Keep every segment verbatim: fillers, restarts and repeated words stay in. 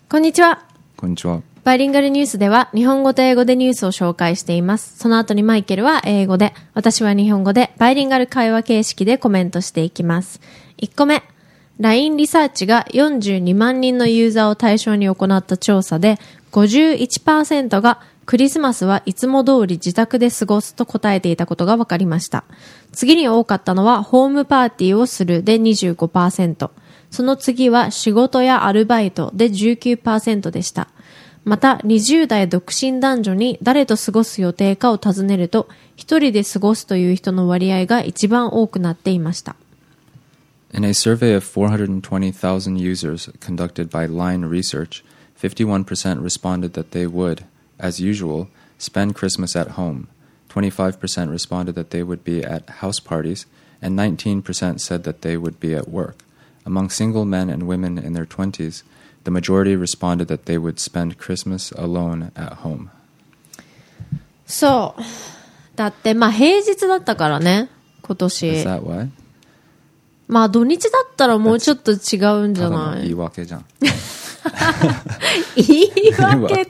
こんにちは。 こんにちは。 バイリンガルニュースでは日本語と英語でニュースを紹介しています。その後にマイケルは英語で、私は日本語でバイリンガル会話形式でコメントしていきます。いっこめ、ライン リサーチがよんじゅうにまん人のユーザーを対象に行った調査で ごじゅういちパーセント がクリスマスはいつも通り自宅で過ごすと答えていたことが分かりました。次に多かったのはホームパーティーをするで にじゅうごパーセント。その次は仕事やアルバイトで じゅうきゅうパーセント でした。またにじゅう代独身男女に誰と過ごす予定かを尋ねると、一人で過ごすという人の割合が一番多くなっていました。 In a survey of four hundred twenty thousand users conducted by Line Research, fifty-one percent responded that they would, as usual, spend Christmas at home. twenty-five percent responded that they would be at house parties, and nineteen percent said that they would be at work. Among single men and women in their twenties, the majority responded that they would spend Christmas alone at home. そう。だって、まあ平日だったからね、今年。 Is that why? まあ土日だったらもうちょっと違うんじゃただのない？ 言い訳じゃん。 言い訳って。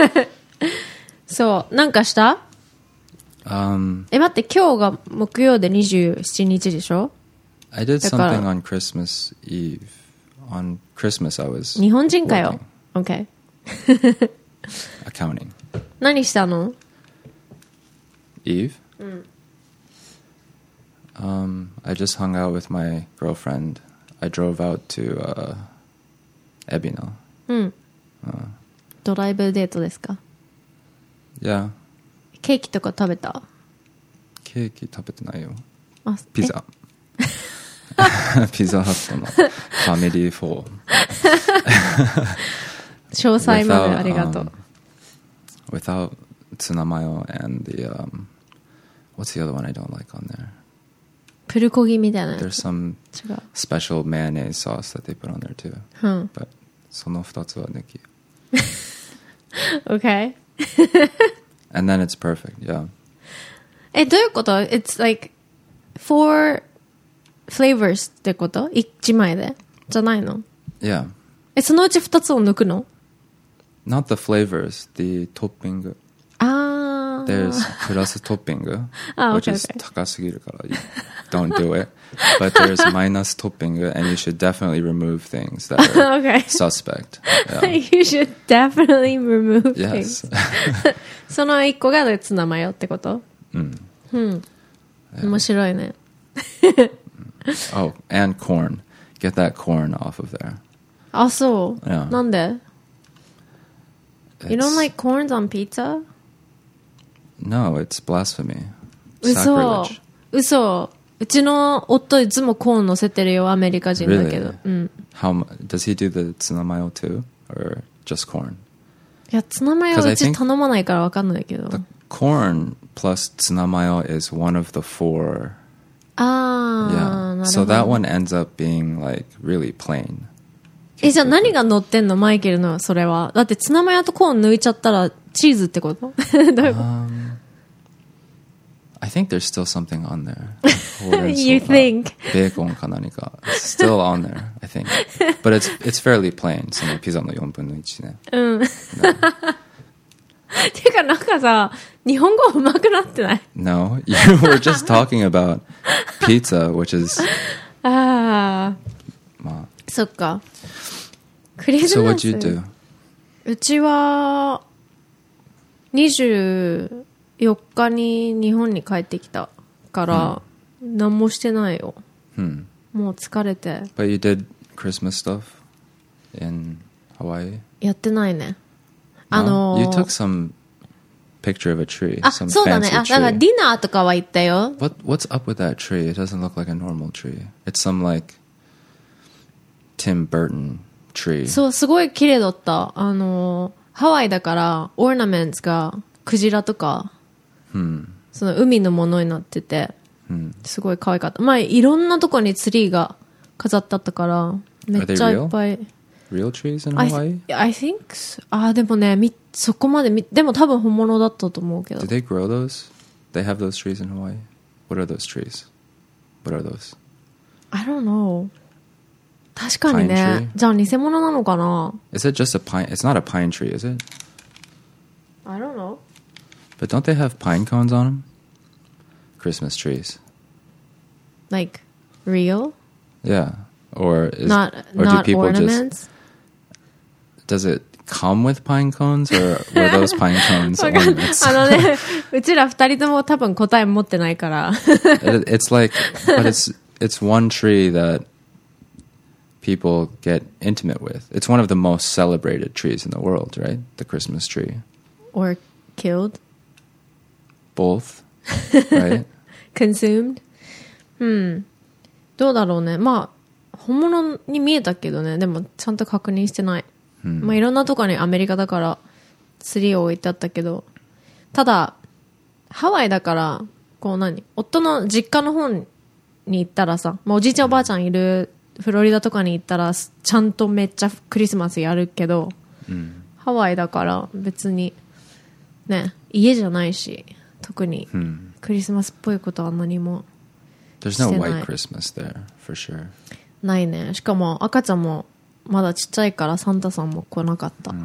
そう。なんかした？ Um, え、待って、今日が木曜でにじゅうしちにちでしょ？ I did だから something on Christmas Eve. On Christmas, I was 日本人かよ。 working, OK。 accounting. 何したの？ Eve? うん。 Um, I just hung out with my girlfriend. I drove out to uh, Ebino. うん。ドライブデートですか？ Yeah. ケーキとか食べた？ ケーキ食べてないよ。 あ、 ピザ。ピザハットのファミリーフォー。 詳細までありがとう。 um, without ツナマヨ and the um, what's the other one I don't like on there? プルコギみたいな。 There's some 違う。 special mayonnaise sauce that they put on there too. うん。 But その二つは抜き。 OK。 And then it's perfect, yeah. え、どういうこと？ It's like four flavors ってこと？一枚で？じゃないの？ Yeah. え、そのうち二つを抜くの？ Not the flavors, the topping. あー。 There's プラストッピング Ah, which okay, is okay. 高すぎるから you don't do it. But there's minus トッピング and you should definitely remove things that are Okay. suspect. Yeah. You should definitely remove Yes. things. その一個がツナマヨってこと？ うん。 うん。面白いね。 Oh, and corn. Get that corn off of there. あ、そう。 Yeah. なんで？ You don't It's- like corns on pizza? No, it's blasphemy. 嘘 Sacrilege. 嘘。うちの夫いつもコーン乗せてるよ、アメリカ人だけど。 Really? うん。 How mu- does he do the ツナマヨ too? Or just corn? いや、ツナマヨは Because I うち think- 頼まないからわかんないけど。 The corn plus ツナマヨ is one of the four. あー、 Yeah. なるほ So ど。 that one ends up being like really plain. え、じゃあ何が乗ってんのマイケルのそれは。だってツナマヨとコーン抜いちゃったらチーズってことどういうこと Um, I think there's still something on there. You think? ベーコンか何か still on there, I think. But it's it's fairly plain. そのピザのよんぶんのいちね。 うん。てかなんかさ、日本語上手くなってない？ No, you were just talking about pizza, which is ああ、 まあ。 そっか。クリス So マ what'd ス。 you do? うちはにじゅうよっかに日本に帰ってきたから、何もしてないよ。 Hmm. もう疲れて。 But you did Christmas stuff in Hawaii? やってないね。あ No? のー、 You took some picture of a tree. あ、 some そうだね。 fancy あ、だから tree. ディナーとかは行ったよ。 What what's up with that tree? It doesn't look like a normal tree. It's some like Tim Burton tree. そう、すごい綺麗だった。あのー、ハワイだから、オーナメントがクジラとか、 Hmm. その海のものになってて、 Hmm. すごい可愛かった。まあ、いろんなとこにツリーが飾ってあったから、めっちゃいっぱい。 Real trees in I, Hawaii? I think so. あ、でもね、み、そこまでみ、でも多分本物だったと思うけど。 Do they grow those? They have those trees in Hawaii? What are those trees? What are those? I don't know. 確かにね。じゃあ偽物なのかな Is it just a pine? It's not a pine tree, is it? I don't know. But don't they have pine cones on them? Christmas trees. Like real? Yeah. Or is not or not do people ornaments? Just does it come with pine cones or were those pine cones わかんない ornaments? あのね、うちら二人とも多分答え持ってないから。 it, it's like, but it's it's one tree that people get intimate with. It's one of the most celebrated trees in the world, right? The Christmas tree. Or killed? Both, right? Consumed? うん。どうだろうね。まあ、本物に見えたけどね。でも、ちゃんと確認してない。うん、まあ、いろんなとこにアメリカだから、ツリーを置いてあったけど、ただ、ハワイだから、こう何夫の実家の方に行ったらさ、まあ、おじいちゃんおばあちゃんいるフロリダとかに行ったら、ちゃんとめっちゃクリスマスやるけど、うん、ハワイだから別に、ね、家じゃないし、特にクリスマスっぽいことは何もしてない。 There's no white Christmas there, for sure. ないね。しかも赤ちゃんもまだちっちゃいからサンタさんも来なかった、うん、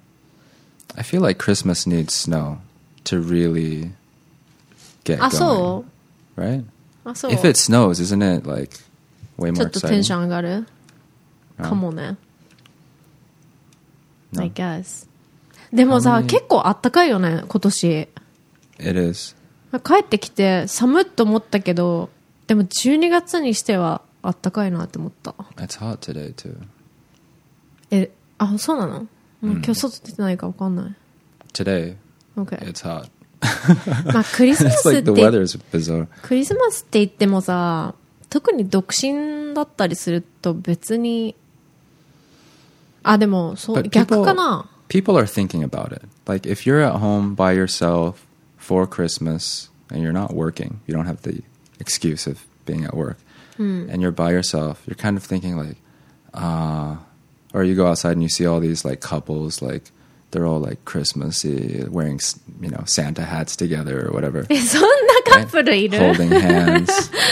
I feel like Christmas needs snow to really get going. あ、そう Right? あ、そう If it snows, isn't it like way more exciting? ちょっとテンション上がるかもね、no. I guess. でもさ、結構あったかいよね、今年。 It is. 帰ってきて寒っと思ったけど、でもじゅうにがつにしてはあったかいなって思った。 It's hot today too. え、あ、そうなの？もう今日外出てないか分かんない。 Today, okay. It's hot. まあクリスマスって、 like the weather's bizarre. クリスマスって言ってもさ、特に独身だったりすると別に、あ、でもそう、逆かな。 People are thinking about it. Like if you're at home by yourself for Christmas and you're not working, you don't have the excuse of being at work, mm. and you're by yourself, you're kind of thinking like, ah, uh, or you go outside and you see all these like couples, like they're all like Christmassy, wearing, you know, Santa hats together or whatever. そんなカップルいる? Holding hands.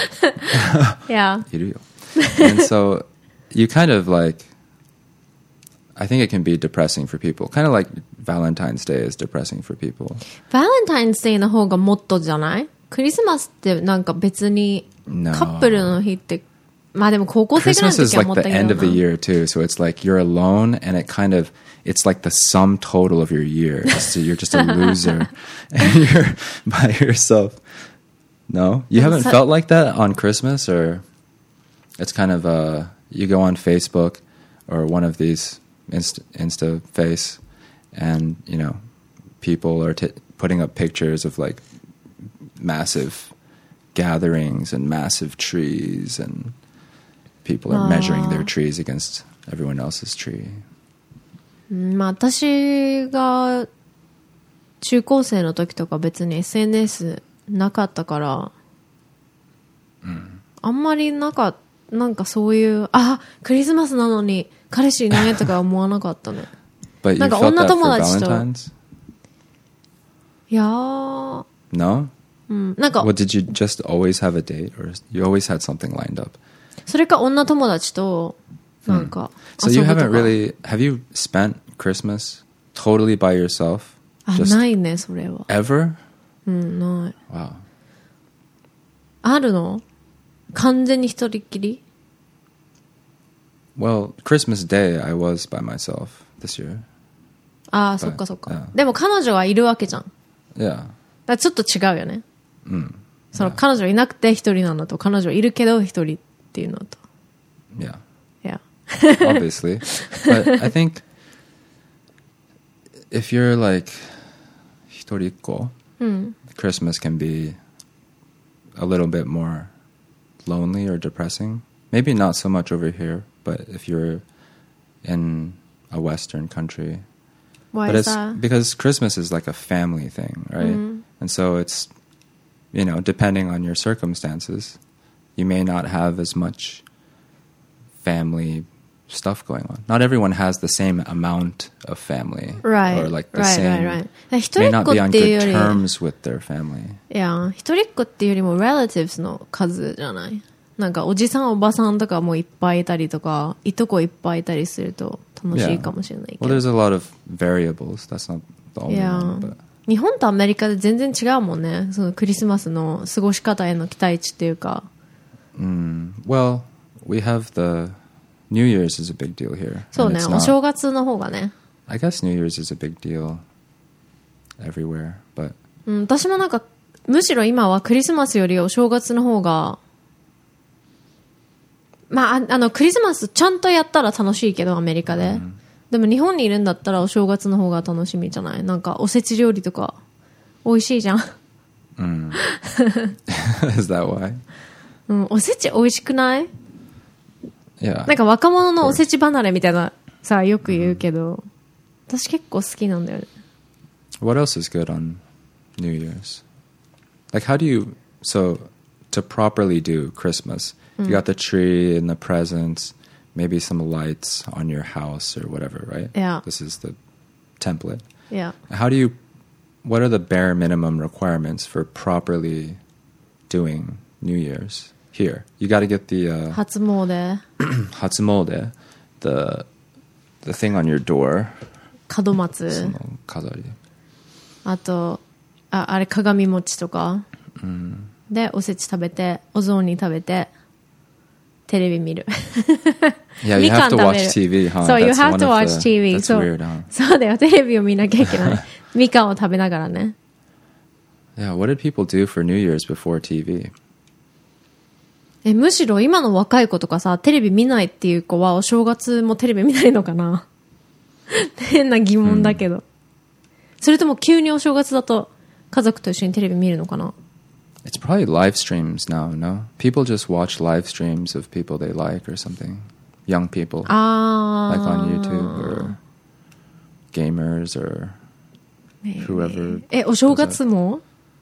Yeah. いるよ. And so you kind of like, I think it can be depressing for people. Kind of like Valentine's Day is depressing for people. Valentine's Day の方がもっとじゃない？クリスマスってなんか別にカップルの日って、まあでも高校生ぐらいの時は思ったけどな。 Christmas is like the end of the year too, so it's like you're alone and it kind of, it's like the sum total of your year. So you're just a loser and you're by yourself. No? You haven't felt like that on Christmas? Or it's kind of, uh, you go on Facebook or one of these Insta, Insta face, and you know, people are t- putting up pictures of like massive gatherings and massive trees, and people are measuring their trees against everyone else's tree. まあ私が中高生の時とか別に エスエヌエス なかったから、うん、あんまりなんかなんかそういうあクリスマスなのに彼氏いないとか思わなかったね。なんか女友達と。いやー。 No? うん。なんか。 What, did you just always have a date, or you always had something lined up? それか女友達となんか。 So you haven't really, have you spent Christmas totally by yourself? あ、ないねそれは。 Ever? うん、ない。 Wow. あるの？完全に一人っきり ？Well, Christmas Day, I was by myself this year. ああ、そっかそっか。Yeah. でも彼女はいるわけじゃん。 Yeah. だからちょっと違うよね。 うん。 その彼女いなくて一人なのと、彼女いるけど一人っていうのと。 Yeah. Yeah. Obviously. But I think if you're like 一人っ子、うん、Christmas can be a little bit more lonely or depressing. Maybe not so much over here.But if you're in a Western country, why but is it's that? Because Christmas is like a family thing, right? Mm-hmm. And so it's, you know, depending on your circumstances, you may not have as much family stuff going on. Not everyone has the same amount of family, right? Or like the right, same. Right, right. May not be on good terms with their family. Yeah, 一人っ子っていうよりも relatives の数じゃない。 なんかおじさんおばさんとかもいっぱいいたりとか、いとこいっぱいいたりすると楽しいかもしれないけど。 Well, there's a lot of variables. That's not the only Yeah. one. But... 日本とアメリカで全然違うもんね。そのクリスマスの過ごし方への期待値っていうか。 Mm, well, we have the New Year's is a big deal here. そうね、 not, お正月の方がね。 I guess New Year's is a big deal everywhere, but うん、私もなんかむしろ今はクリスマスよりお正月の方が、まあ、あ, あのクリスマスちゃんとやったら楽しいけどアメリカで、うん、でも日本にいるんだったらお正月の方が楽しみじゃない？なんかおせち料理とか美味しいじゃん。 うん。Is that why? うん、おせち美味しくない？ Yeah. なんか若者のおせち離れみたいなさよく言うけど、私結構好きなんだよね。 What else is good on New Year's? Like, how do you, so to properly do Christmas, mm. you got the tree and the presents, maybe some lights on your house or whatever, right? Yeah. This is the template. Yeah. How do you, what are the bare minimum requirements for properly doing New Year's here? You got to get the, uh, 初詣初詣, the, the thing on your door. 門松。 その飾り。 あと、あ, あれ鏡餅とか、うん、でおせち食べてお雑煮食べてテレビ見る。 Yeah, you have to watch ティーブイ, huh? So you have to watch the, ティーブイ. That's so, weird, huh? そうだよ、テレビを見なきゃいけない。みかんを食べながらね。 Yeah, what did people do for New Year's before ティーブイ? え、むしろ今の若い子とかさ、テレビ見ないっていう子はお正月もテレビ見ないのかな？変な疑問だけど、うん、それとも急にお正月だと家族と一緒にテレビ見るのかな？ It's probably live streams now, no? People just watch live streams of people they like or something. Young people. Ah. Like on YouTube or gamers or whoever. え、お正月も？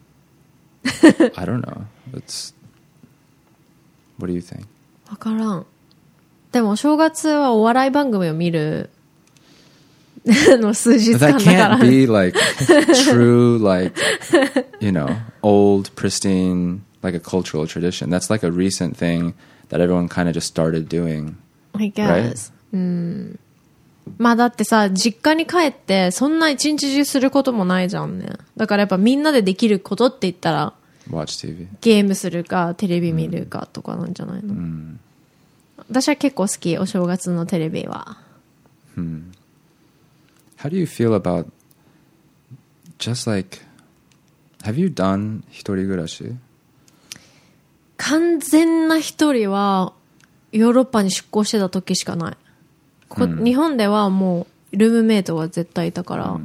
I don't know. It's... What do you think? わからん。でもお正月はお笑い番組を見るの数日間だから。 That can't be like true, like, you know, old, pristine, like a cultural tradition. That's like a recent thing that everyone kind of just started doing. I guess. Right? うん。まあだってさ、実家に帰ってそんな一日中することもないじゃんね。だからやっぱみんなでできることって言ったら、 Watch ティーブイ. ゲームするかテレビ見るかとかなんじゃないの？うん、私は結構好き、お正月のテレビは。 うん。How do you feel about just like, have you done 一人暮らし？ 完全な一人はヨーロッパに出向してた時しかない。こ、うん、日本ではもうルームメイトが絶対いたから、うん、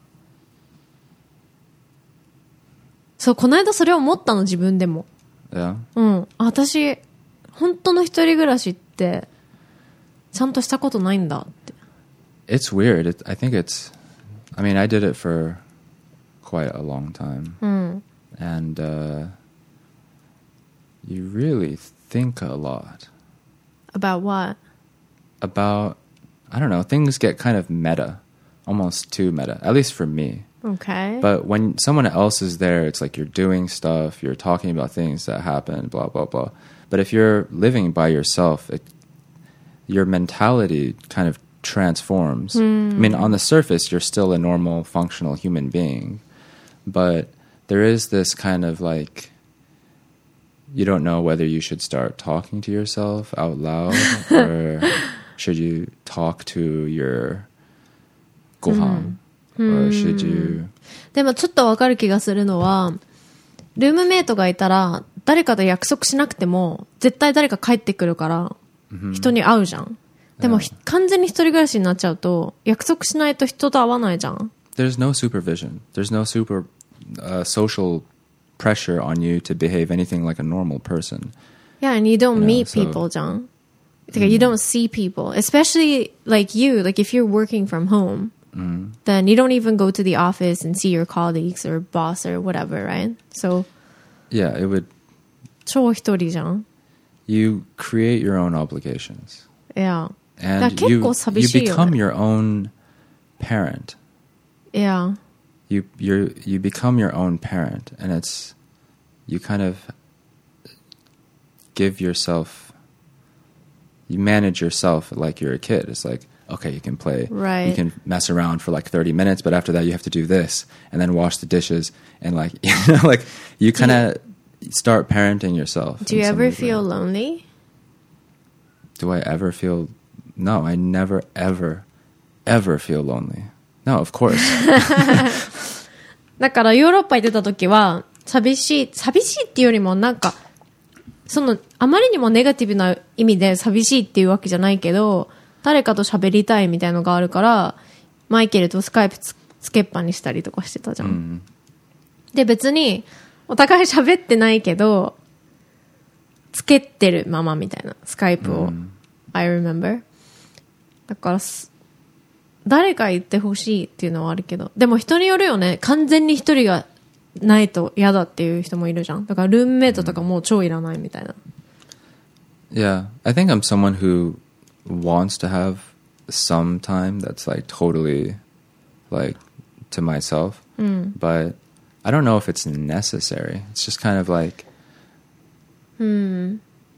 そう、この間それを思ったの、自分でも。 Yeah. うん。私本当の一人暮らしってちゃんとしたことないんだって。 It's weird. It, I think it's, I mean, I did it for quite a long time. Mm. And uh, you really think a lot. About what? About, I don't know, things get kind of meta, almost too meta, at least for me. Okay. But when someone else is there, it's like you're doing stuff, you're talking about things that happen, blah, blah, blah. But if you're living by yourself, it, your mentality kind of transforms. Mm. I mean, on the surface, you're still a normal, functional human being. But there is this kind of like, you don't know whether you should start talking to yourself out loud or should you talk to your gohan? Mm. Or should you... でもちょっとわかる気がするのは、ルームメイトがいたら誰かと約束しなくても絶対誰か帰ってくるから人に会うじゃん。でも、yeah. 完全に一人暮らしになっちゃうと約束しないと人と会わないじゃん。 There's no supervision. There's no super、uh, social pressure on you to behave anything like a normal person. Yeah, and you don't you know, meet so, people じゃん。てか、mm. you don't see people. Especially like you, like if you're working from home、mm. then you don't even go to the office and see your colleagues or boss or whatever, right? So yeah, it would 超一人じゃん。 You create your own obligations. Yeah. And you, you become your own parent. Yeah. You you you become your own parent, and it's you kind of give yourself, you manage yourself like you're a kid. It's like, okay, you can play, right. you can mess around for like thirty minutes, but after that you have to do this and then wash the dishes and like, you know, like you kind of start parenting yourself. Do you ever feel lonely? Do I ever feel? No, I never, ever, ever feel lonely. No, of course. だからヨーロッパ行ってた時は寂しい、寂しいっていうよりもなんかそのあまりにもネガティブな意味で寂しいっていうわけじゃないけど、誰かと喋りたいみたいのがあるからマイケルとスカイプ つ, つけっぱにしたりとかしてたじゃん、うん、で別にお互い喋ってないけどつけてるままみたいなスカイプを、うん、I remember だから誰か言ってほしいっていうのはあるけど、でも人によるよね。完全に一人がないと嫌だっていう人もいるじゃん。だからルームメイトとかもう超いらないみたいな。 Yeah, I think I'm someone who wants to have some time that's like totally like to myself, mm. but I don't know if it's necessary. It's just kind of like, hmm.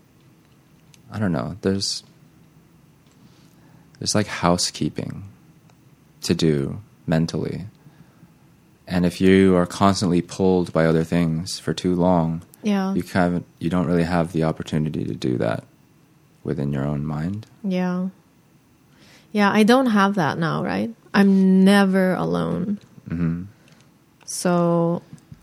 I don't know. There's there's like housekeeping to do mentally, and if you are constantly pulled by other things for too long, yeah, you kind of, you don't really have the opportunity to do that within your own mind. Yeah, yeah. I don't have that now, right? I'm never alone. Mm-hmm. So,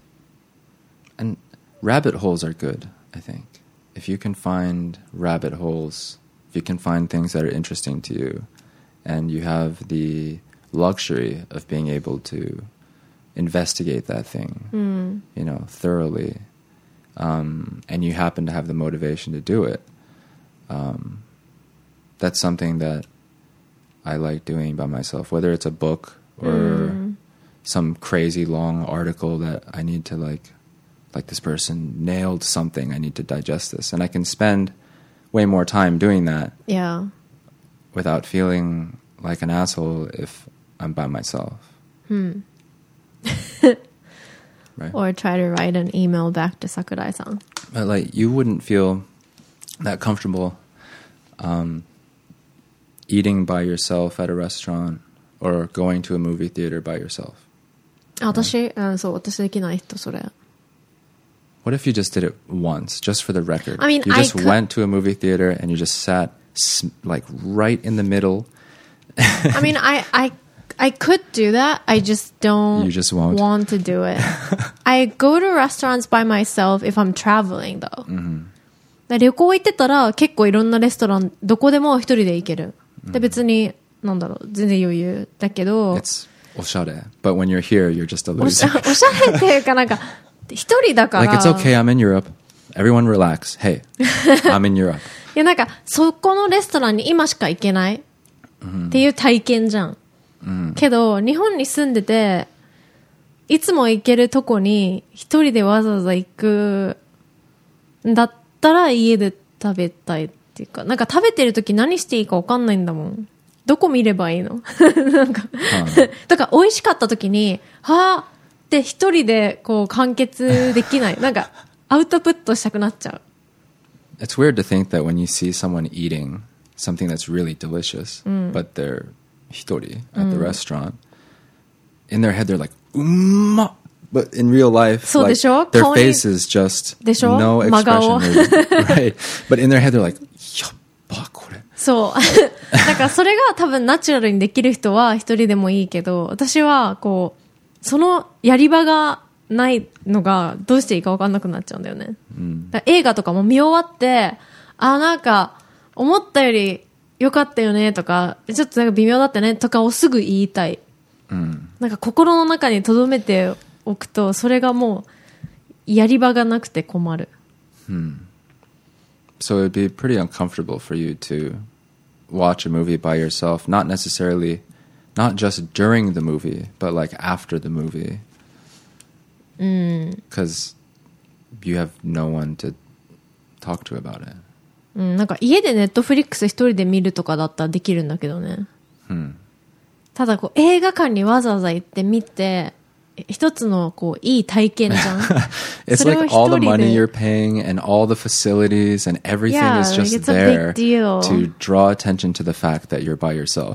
and rabbit holes are good, I think. If you can find rabbit holes, if you can find things that are interesting to you, and you have the luxury of being able to investigate that thing, mm. you know, thoroughly, um, and you happen to have the motivation to do it, um, that's something that I like doing by myself, whether it's a book or mm. some crazy long article that I need to like, like this person nailed something, I need to digest this. And I can spend way more time doing that, yeah, without feeling like an asshole if I'm by myself. Hmm. Right? Or try to write an email back to Sakurai-san. But like, you wouldn't feel that comfortable um, eating by yourself at a restaurant or going to a movie theater by yourself. あ、私、うん、そう、私できない人、それ。 What if you just did it once, just for the record? I mean, you just I could... went to a movie theater and you just sat like right in the middle. I mean, I, I, I could do that. I just don't you just won't. want to do it. I go to restaurants by myself if I'm traveling, though. Mm-hmm. 旅行行ってたら結構いろんなレストランどこでも一人で行ける。で、別に、なんだろう、全然余裕だけど。 It's おしゃれ。But when you're here, you're just a loser. おしゃ、おしゃれっていうかなんか、一人だから。 Like, it's okay, I'm in Europe. Everyone relax. Hey, I'm in Europe. いやなんか、そこのレストランに今しか行けないっていう体験じゃん。 うん、 けど、日本に住んでて、いつも行けるとこに一人でわざわざ行くんだったら家で食べたいっていうか、なんか食べてる時何していいか分かんないんだもん。どこ見ればいいのなんか、だから美味しかった時に、はぁって一人でこう完結できない。なんか、アウトプットしたくなっちゃう。 It's weird to think that when you see someone eating something that's really delicious, mm. but they're hitori at mm. the restaurant, in their head they're like, umma! But in real life, so like, their face is just no expression. Right. But in their head they're like, yabba, kore. そう。だからそれが多分ナチュラルにできる人は一人でもいいけど、私はこう、そのやり場がないのがどうしていいか分かんなくなっちゃうんだよね。 うん、 だ映画とかも見終わって、あ、なんか思ったより良かったよねとか、ちょっとなんか微妙だったねとかをすぐ言いたい。 うん、 なんか心の中に留めておくと、それがもうやり場がなくて困る。 うん、So it would be pretty uncomfortable for you to watch a movie by yourself, not necessarily, not just during the movie, but like after the movie. Because you have no one to talk to about it. うん、なんか家でネットフリックス一人で見るとかだったらできるんだけどね。 うん、 ただこう映画館にわざわざ行って見て、 一つのこういい体験じゃん。 It's like all the money you're paying and all the facilities and everything yeah, is just like there to draw attention to the fact that you're by yourself.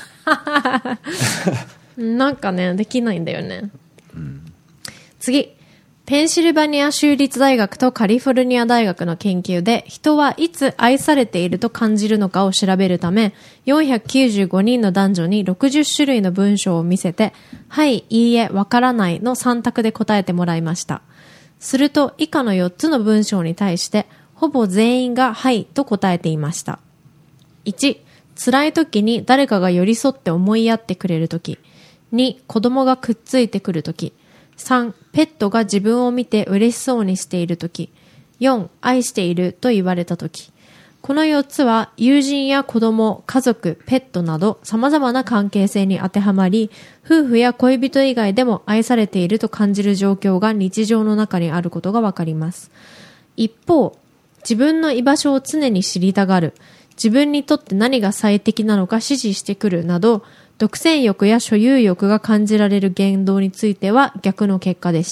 なんかね、できないんだよね。 うん、 次。ペンシルバニア州立大学とカリフォルニア大学の研究で、人はいつ愛されていると感じるのかを調べるため、よんひゃくきゅうじゅうごにんの男女にろくじゅっしゅるいの文章を見せて、はい、いいえ、わからないのさん択で答えてもらいました。すると、以下のよっつの文章に対して、ほぼ全員がはいと答えていました。いち、辛い時に誰かが寄り添って思いやってくれる時。に、子供がくっついてくる時。さん、ペットが自分を見て嬉しそうにしているとき。よん、愛していると言われたとき。このよっつは友人や子供、家族、ペットなど様々な関係性に当てはまり、夫婦や恋人以外でも愛されていると感じる状況が日常の中にあることがわかります。一方、自分の居場所を常に知りたがる、自分にとって何が最適なのか指示してくるなど、独占欲や所有欲が感じられる言動については逆の結果でした。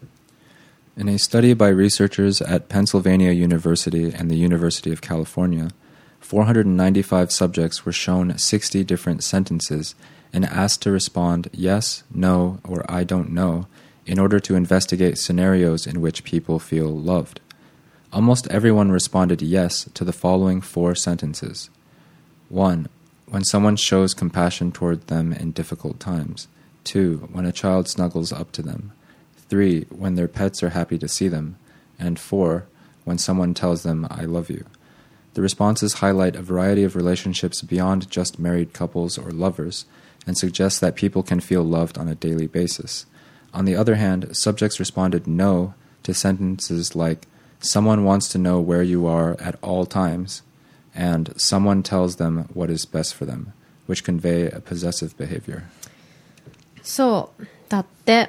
In a study by researchers at Pennsylvania University and the University of California, four hundred ninety-five subjects were shown sixty different sentences and asked to respond yes, no, or I don't know in order to investigate scenarios in which people feel loved. Almost everyone responded yes to the following four sentences. one. When someone shows compassion toward them in difficult times. Two, when a child snuggles up to them. Three, when their pets are happy to see them. And four, when someone tells them, I love you. The responses highlight a variety of relationships beyond just married couples or lovers, and suggest that people can feel loved on a daily basis. On the other hand, subjects responded no to sentences like, someone wants to know where you are at all times,and someone tells them what is best for them, which convey a possessive behavior. そう。だって、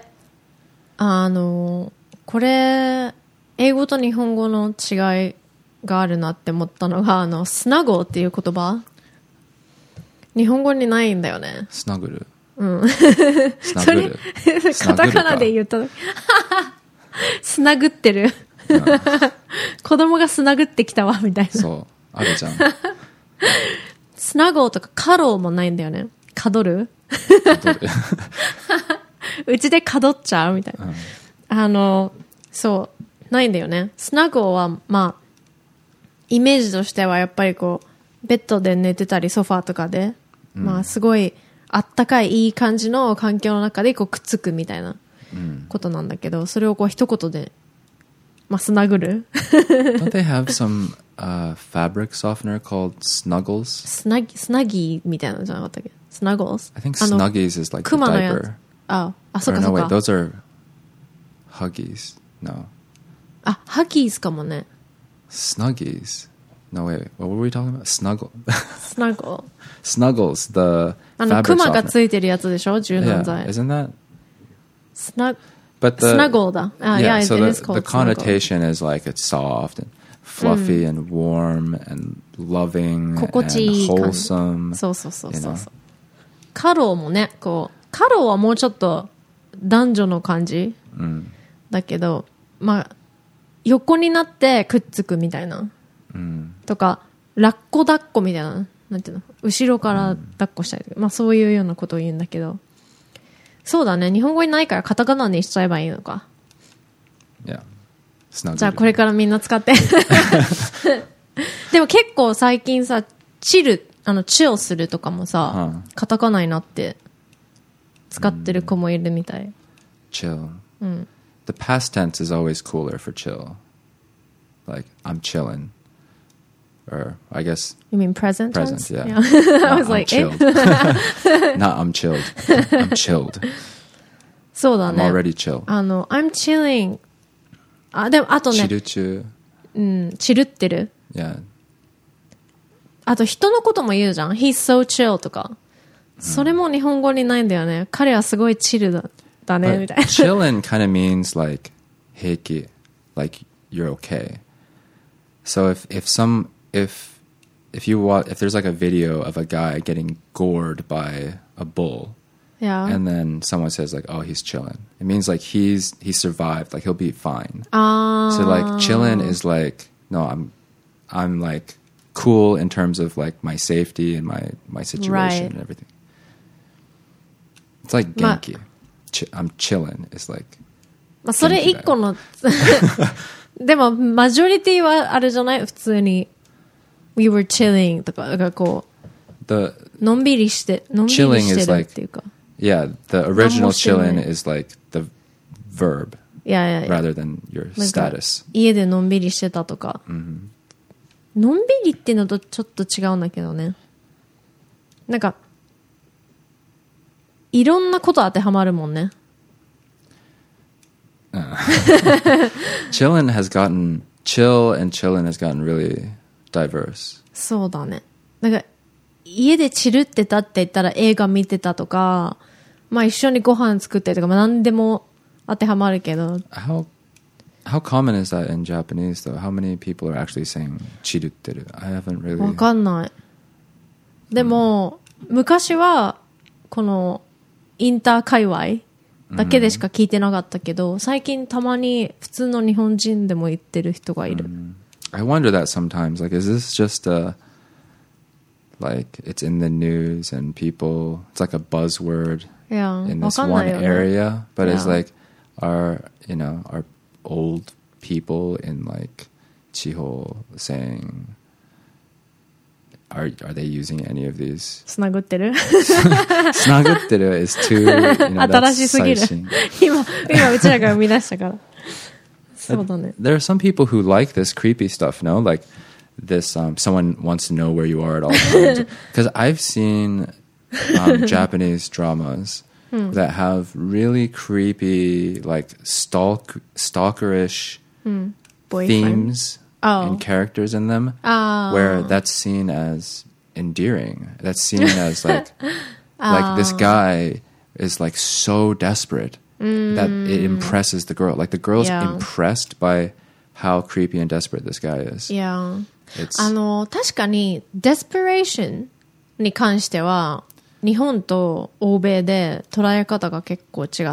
あの、これ、英語と日本語の違いがあるなって思ったのが、あの、スナゴーっていう言葉日本語にないんだよね。 スナグル。 うん。スナグル。カタカナで言ったスナグってる。子供がスナグってきたわ、みたいな。 そう。あるじゃん。 スナゴーとかカローもないんだよね。カドルうちでカドっちゃうみたいな、うん、あのそうないんだよね。スナゴーはまあイメージとしてはやっぱりこうベッドで寝てたりソファーとかで、うん、まあすごいあったかいいい感じの環境の中でこうくっつくみたいなことなんだけど、それをこう一言でまあスナグル Don't they have some、uh, fabric softener called Snuggles? スナギスナギーみたいなのじゃなかったっけ Snuggles? I think Snuggies is like the diaper. ああ、そっかそっか。 No, wait, those are Huggies. No. あ、ハギーズかもね。 Snuggies. No, wait, what were we talking about? Snuggle. Snuggle. Snuggles, the あの、クマがついてるやつでしょ柔軟剤。 Yeah, isn't that? Snug, but the, snuggle だ。Uh, yeah, yeah, so it the, is called the connotation snuggle. is like it's soft and fluffy、mm. and warm and loving and wholesome. そうそうそうそう。カローもね、こう、カローはもうちょっと男女の感じ、うん、だけど、まあ、横になってくっつくみたいな。うん、とか、ラッコ抱っこみたいな。なんていうの後ろから抱っこしたりとか、うん、まあそういうようなことを言うんだけど。そうだね。日本語にないからカタカナにしちゃえばいいのか。 Yeah. じゃあこれからみんな使って。でも結構最近さ、チル、あの、チルするとかもさ、uh-huh. カタカナになって使ってる子もいるみたい。 Chill. うん。The past tense is always cooler for chill. Like, I'm chillin'. Or, I guess... You mean present Present, tense? yeah. yeah. I was I'm like, chilled. Not I'm chilled. I'm chilled. そうだね。 I'm already chill. あの、I'm chilling. あ、でも、あとね。 チルチュ。 うん、チルってる。 Yeah. あと、人のことも言うじゃん。He's so chill とか。それも日本語にないんだよね。彼はすごいチルだ、だね、みたいな。 Chillin' kind of means like, 平気. Like, you're okay. So if, if some... If if you watch, if there's like a video of a guy getting gored by a bull, Yeah. and then someone says like, "Oh, he's chilling." It means like he's he survived, like he'll be fine. Ah. So like chillin' is like, no, I'm I'm like cool in terms of like my safety and my my situation Right. and everything. It's like genki. Ch- I'm chillin' is like まあ、それ一個のでもマジョリティはあれじゃない？普通に We were chilling とかだからこう the のんびりしてのんびり chilling して is るっ like ていうか yeah, the 何 original もしてない chillin' is like the verb いやいやいや rather than your なんか status. 家でのんびりしてたとか、のんびりっていうのとちょっと違うんだけどね。なんかいろんなこと当てはまるもんね。 Chillin' has gotten chill and chillin' has gotten really diverse. そうだね。なんか家でチルってたって言ったら映画見てたとか、まあ一緒にご飯作ってとか、まあ何でも当てはまるけど。 How how common is that in Japanese though? How many people are actually saying chirutteru? I haven't really. わかんない。でも、うん、昔はこのインター界隈だけでしか聞いてなかったけど、最近たまに普通の日本人でも言ってる人がいる。 I wonder that sometimes. Like, is this just a like it's in the news and people? It's like a buzzword in this one area, but it's like our you know our old people in like Chiho saying. Are are they using any of these? つなぐってるつなぐってる is too, you know, 新しすぎる。今、今うちらが生み出したから。そうだね。 There are some people who like this creepy stuff, no? Like this, um, someone wants to know where you are at all times. Because I've seen um, Japanese dramas hmm. that have really creepy, like stalk, stalkerish hmm. themes. Oh. And characters in them oh. where that's seen as endearing. That's seen as like oh. like this guy is like so desperate mm. that it impresses the girl. Like the girl's yeah. impressed by how creepy and desperate this guy is. Yeah. It's あの確かに desperation に関しては日本と欧米で捉え方が結構違って、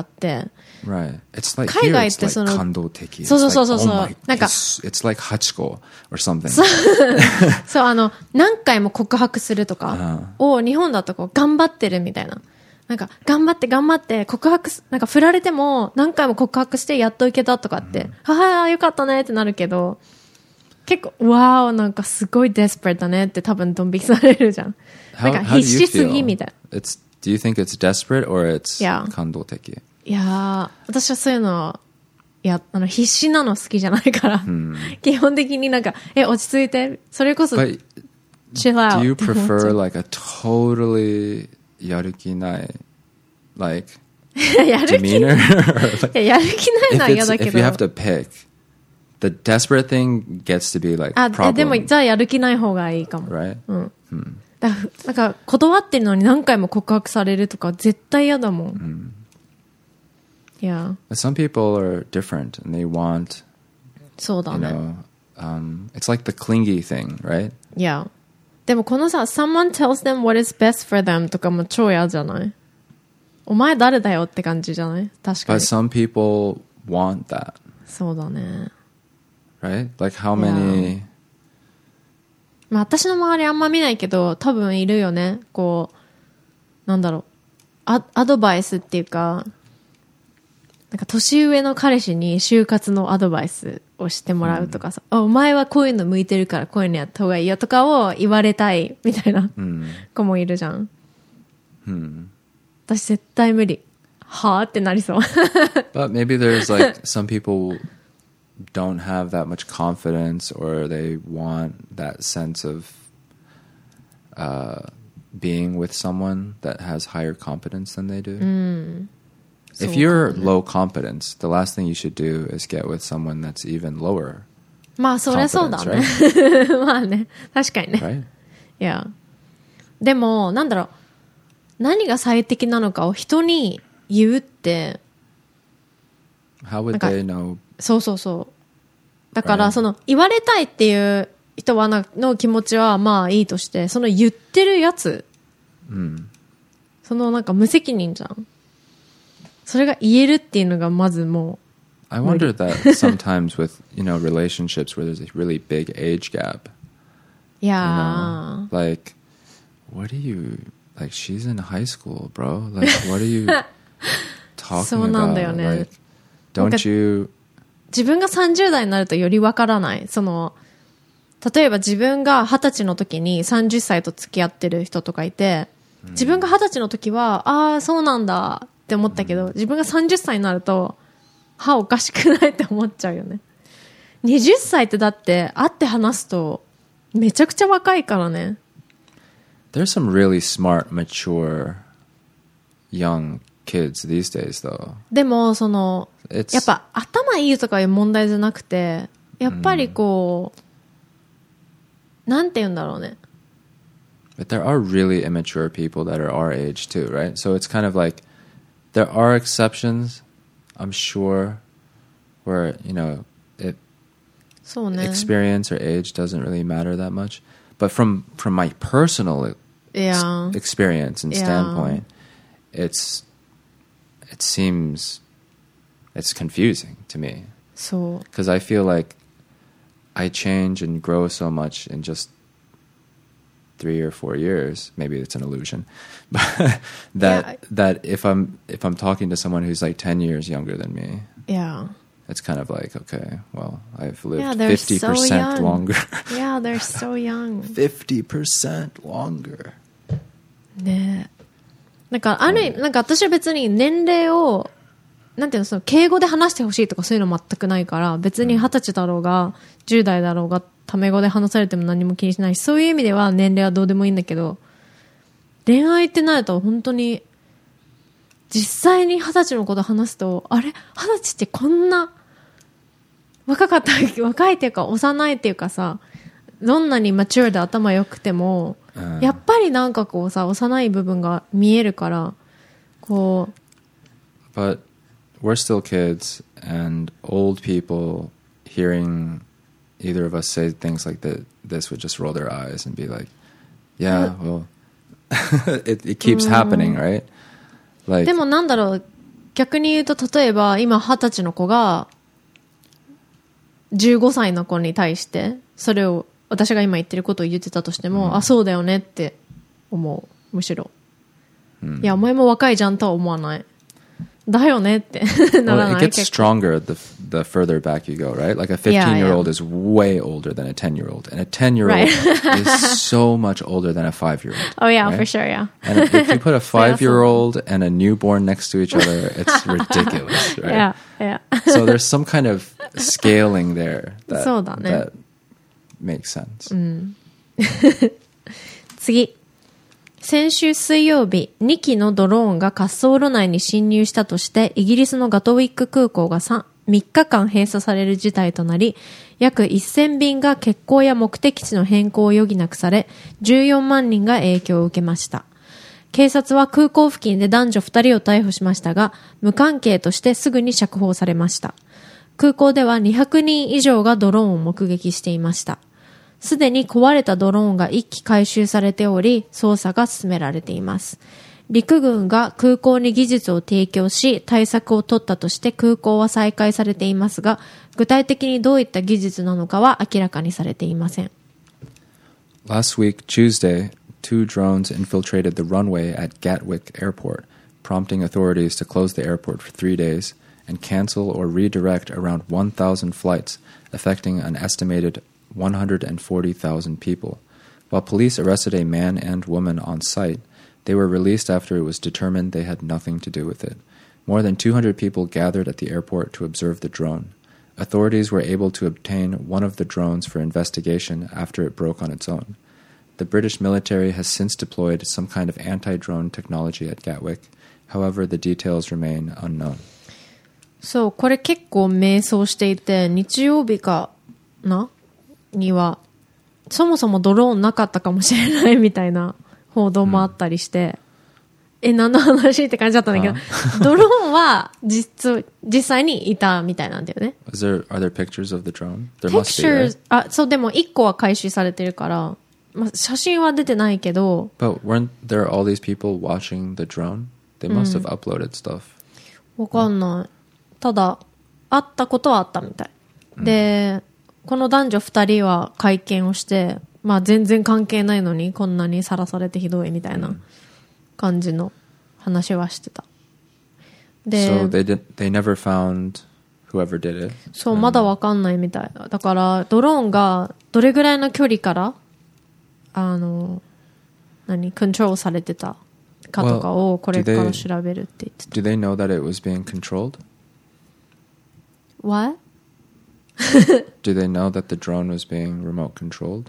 Right. It's like here it's like 感動的。 そうそうそうそう。 なんか It's like ハチコ or something. そうあの何回も告白するとかを日本だとこう頑張ってるみたいな。なんか頑張って頑張って告白なんか振られても何回も告白してやっといけたとかって、ははよかったねってなるけど、結構わーなんかすごいデスペレートだねって多分ドン引きされるじゃん。なんか必死すぎみたいな。 It's, do you think it's desperate or it's 感動的？ いやー、私はそういうの、いや、あの、必死なの好きじゃないから、hmm. 基本的になんか、え、落ち着いて、それこそ、chill out. Do you prefer like a totally やる気ない、like, やる気ない demeanor? やる気ないのは嫌だけど。 If you have to pick, the desperate thing gets to be like あ、 problem. でも、じゃあやる気ない方がいいかも。 Right? うん。Hmm. だなんか、断ってるのに何回も告白されるとか、絶対嫌だもん。 Hmm. Yeah. Some people are different and they want, そうだね。 you know, um, it's like the clingy thing, right? Yeah. でもこのさ、someone tells them what is best for them とかも超嫌じゃない？お前誰だよって感じじゃない？確かに。 But some people want that. そうだね。 Right? Like how many... まあ私の周りあんま見ないけど、多分いるよね。こう、なんだろう。ア、アドバイスっていうか、なんか年上の彼氏に就活のアドバイスをしてもらうとかさ、うん、お前はこういうの向いてるからこういうのやった方がいいよとかを言われたいみたいな子もいるじゃん。うん、私絶対無理。はぁってなりそう。 But maybe there's like some people don't have that much confidence or they want that sense of uh, being with someone that has higher competence than they do. うん、If you're low competence, the last thing you should do is get with someone that's even lower. まあそりゃそうだね。まあね、確かにね。 Right? いや、でもなんだろう、何が最適なのかを人に言うって、 How would they know? そうそうそう。だからその言われたいっていう人はなの気持ちはまあいいとして、その言ってるやつ。 うん。 そのなんか無責任じゃん。それが言えるっていうのがまずもう。 I wonder that sometimes with, you know, relationships where there's a really big age gap. いや You know, like, what are you, like, she's in high school, bro. Like, what are you talking そうなんだよ about? ね。 Like, don't you... 自分がさんじゅう代になるとよりわからない。その、例えば自分がはたちの時にさんじゅっさいと付き合ってる人とかいて、自分がはたちの時は、ああ、そうなんだって思ったけど、自分がさんじゅっさいになると、は、おかしくないって思っちゃうよね。はたちってだって会って話すと、めちゃくちゃ若いからね。 There's some really smart, mature, young kids these days, though. でも、その、 It's... やっぱ頭いいとかいう問題じゃなくて、やっぱりこう、なんて言うんだろうね。 But there are really immature people that are our age too, right? So it's kind of like there are exceptions, I'm sure, where, you know, it, そうね。 experience or age doesn't really matter that much. But from, from my personal Yeah. experience and Yeah. standpoint, it's it seems it's confusing to me. そう。 Because I feel like I change and grow so much in just three or four years. Maybe it's an illusion, but that Yeah. that if I'm if I'm talking to someone who's like ten years younger than me, Yeah. it's kind of like, okay, well, I've lived Yeah, they're fifty so percent young. longer. Yeah, they're so young. fifty percent longer. ねえ。なんか、ある意味、なんか私は別に年齢を、なんていうの、その、敬語で話してほしいとかそういうの全くないから、別に二十歳だろうが、じゅう代だろうが、タメ語で話されても何も気にしないし、そういう意味では年齢はどうでもいいんだけど、恋愛ってなると本当に、実際に二十歳のこと話すと、あれ二十歳ってこんな、若かった、若いっていうか、幼いっていうかさ、どんなにマチュアで頭良くても、 うんやっぱりなんかこうさ、幼い部分が見えるから、こう、 But we're still kids, and old people hearing either of us say things like that, this would just roll their eyes and be like, yeah, well, it, it keeps happening, right? Like, でもなんだろう、逆に言うと、例えば今二十歳の子が、じゅうごさいの子に対して、それを、私が今言ってることを言ってたとしても、 うん、 あ、そうだよねって思う。むしろ。 うん、 いや、お前も若いじゃんとは思わない。だよねってなら well, ない。 it gets stronger the the further back you go, right? Like a fifteen-year-old is way older than a ten-year-old, and a ten-year-old Right. is so much older than a five-year-old. Oh yeah, right? for sure, yeah. And if you put a five-year-old and a newborn next to each other, it's ridiculous, right? Yeah, yeah. So there's some kind of scaling there that, そうだね。 that makes sense. 次。先週水曜日、にきのドローンが滑走路内に侵入したとして、イギリスのガトウィック空港がみっかかん閉鎖される事態となり、約せんびんが欠航や目的地の変更を余儀なくされ、じゅうよんまんにんが影響を受けました。警察は空港付近で男女ふたりを逮捕しましたが、無関係としてすぐに釈放されました。空港ではにひゃくにん以上がドローンを目撃していました。すでに壊れたドローンがいっき回収されており、捜査が進められています。陸軍が空港に技術を提供し、対策を取ったとして空港は再開されていますが、具体的にどういった技術なのかは明らかにされていません。 Last week, Tuesday, two drones infiltrated the runway at Gatwick Airport, prompting authorities to close the airport for three days and cancel or redirect around one thousand flights, affecting an estimated one hundred forty thousand people. While police arrested a man and woman on site, they were released after it was determined they had nothing to do with it. More than two hundred people gathered at the airport to observe the drone. Authorities were able to obtain one of the drones for investigation after it broke on its own. The British military has since deployed some kind of anti-drone technology at Gatwick. However, the details remain unknown. そう、これ結構迷走していて、日曜日かなには、そもそもドローンなかったかもしれないみたいな報道もあったりして、うん、え、何の話って感じだったんだけど、ドローンは実、実際にいたみたいなんだよね。 Is there, are there pictures of the drone? There must be, right? Pictures、あ、そう、でもいっこは回収されてるから、 まあ、写真は出てないけど But weren't there all these people watching the drone? They must have uploaded stuff. わかんない。ただ、会ったことはあったみたい。で、この男女二人は会見をして、まあ全然関係ないのにこんなにさらされてひどいみたいな感じの話はしてた。で、 So they did, they never found whoever did it? そう、まだわかんないみたい。だから、ドローンがどれぐらいの距離から、あの、何、コントロールされてたかとかをこれから調べるって言ってた。 Do they know that it was being controlled? What? Do they know that the drone was being remote controlled?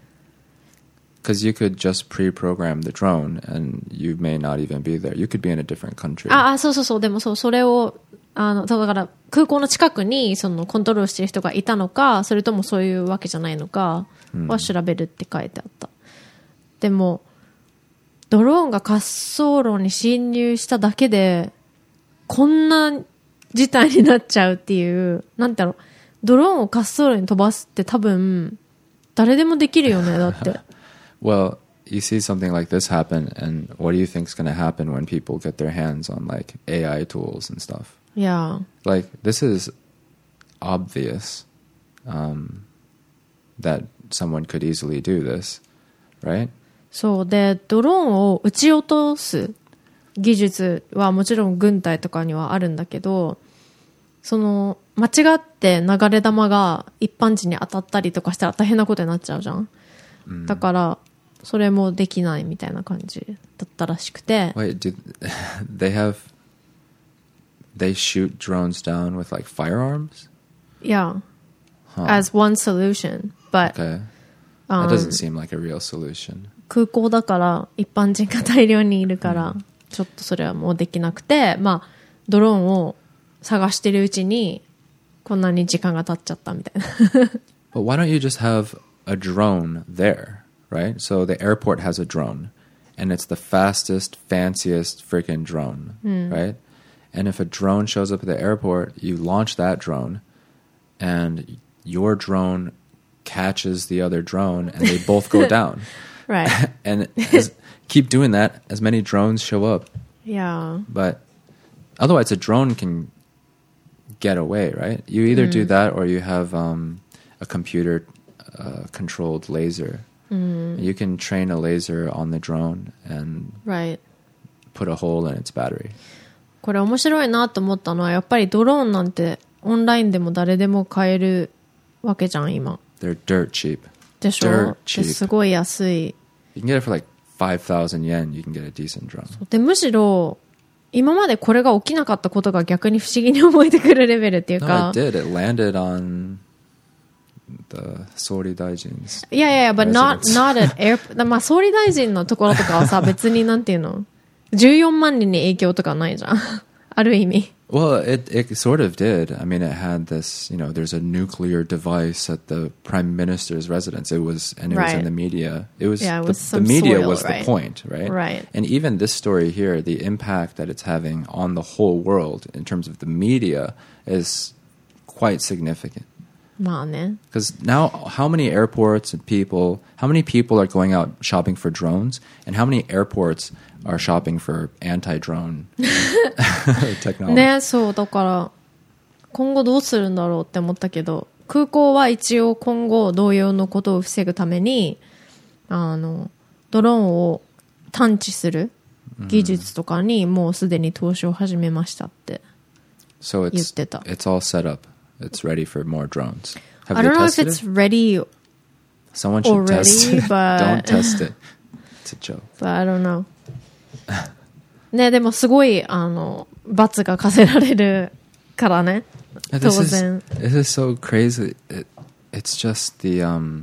Because you could just pre-program the drone and you may not even be there. You could be in a different country. ああ、そうそうそう。でもそう、それを、あの、だから空港の近くにそのコントロールしてる人がいたのか、それともそういうわけじゃないのかは調べるって書いてあった。でも、ドローンが滑走路に侵入しただけで、こんな事態になっちゃうっていう、なんていうの、ドローンを滑走路に飛ばすって多分、誰でもできるよね、だって。 Well, you see something like this happen, and what do you think is going to happen when people get their hands on like A I tools and stuff? Yeah. Like, this is obvious um, that someone could easily do this, right? そうで、ドローンを撃ち落とす技術はもちろん軍隊とかにはあるんだけど、その間違って流れ弾が一般人に当たったりとかしたら大変なことになっちゃうじゃん。うん、だからそれもできないみたいな感じだったらしくて。 Wait, do they have they shoot drones down with like firearms? Yeah, huh. As one solution, but okay, that doesn't seem like a real solution. 空港だから一般人が大量にいるから、うん、ちょっとそれはもうできなくて、まあドローンを探してるうちにこんなに時間が経っちゃったみたいな。 But why don't you just have a drone there, right? So the airport has a drone, and it's the fastest, fanciest freaking drone, mm. right? And if a drone shows up at the airport, you launch that drone, and your drone catches the other drone, and they both go down. Right. And as, keep doing that, as many drones show up. Yeah. But otherwise, a drone can get away, right? You either mm. do that or you have um, a computer uh, controlled laser. Mm. You can train a laser on the drone and right. put a hole in its battery. これ面白いなと思ったのはやっぱりドローンなんてオンラインでも誰でも買えるわけじゃん今。 They're dirt cheap. でしょ Dirt cheap. すごい安い。 You can get it for like five thousand yen. You can get a decent drone. でむしろ今までこれが起きなかったことが逆に不思議に思えてくるレベルっていうか。 No, it did. It landed on the 総理大臣。 いやいや、but not, not at airport. まあ総理大臣のところとかはさ、別になんていうのじゅうよんまんにんに影響とかないじゃん。ある意味。 Well, it it sort of did. I mean, it had this, you know, there's a nuclear device at the prime minister's residence. It was, and it right. was in the media. It was, yeah, it was the, the media soil, was right? the point, right? Right. And even this story here, the impact that it's having on the whole world in terms of the media is quite significant. まあね. Because now, how many airports and people, how many people are going out shopping for drones, and how many airports are shopping for anti-drone technology? ね、そうだから今後どうするんだろうって思ったけど、空港は一応今後同様のことを防ぐためにあのドローンを探知する技術とかにもうすでに投資を始めましたって言ってた。 So it's, it's all set up. It's ready for more drones. Have I don't they know if tested it's it? ready Someone should already, test it. but Don't test it. It's a joke. But I don't know. ね、でもすごいあの罰が課せられるからね。当 This is, 然。 this is so crazy. It, it's just the um.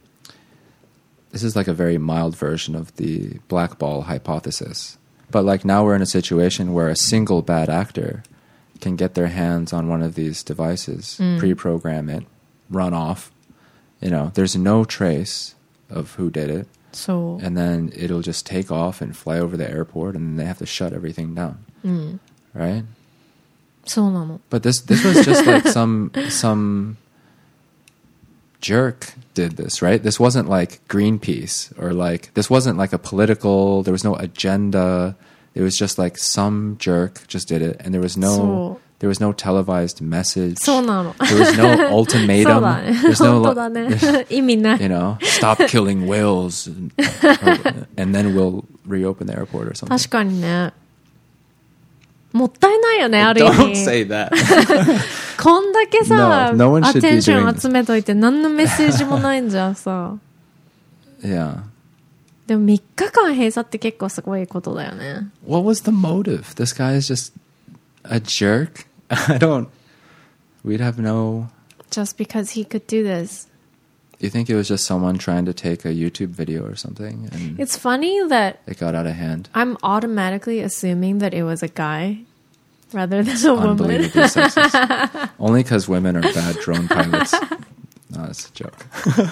This is like a very mild version of the black ball hypothesis. But like now we're in a situation where a single bad actor can get their hands on one of these devices, mm. pre-program it, run off. You know, there's no trace of who did it. So, and then it'll just take off and fly over the airport, and then they have to shut everything down. Mm. Right? そうなの。 But this this was just like some some jerk did this, right? This wasn't like Greenpeace or like, this wasn't like a political, there was no agenda. It was just like some jerk just did it. And there was no, there was no televised message. そうなの。 There was no ultimatum. そうだね。 There's 本 no, 当だね。意味ない。 you know, stop killing whales and, or, and then we'll reopen the airport or something. 確かにね。もったいないよね、ある意 Don't 味。 say that. こんだけさ、 No, no one ア should テ be ンショ doing ン集めといて何のメッセージもないんじゃさ。 Yeah. でもみっかかん閉鎖って結構すごいことだよね。 What was the motive? This guy is just a jerk? I don't... We'd have no... Just because he could do this. You think it was just someone trying to take a YouTube video or something and It's funny that it got out of hand? I'm automatically assuming that it was a guy rather than a woman. Unbelievably sexist. Only because women are bad drone pilots. No, that's a joke.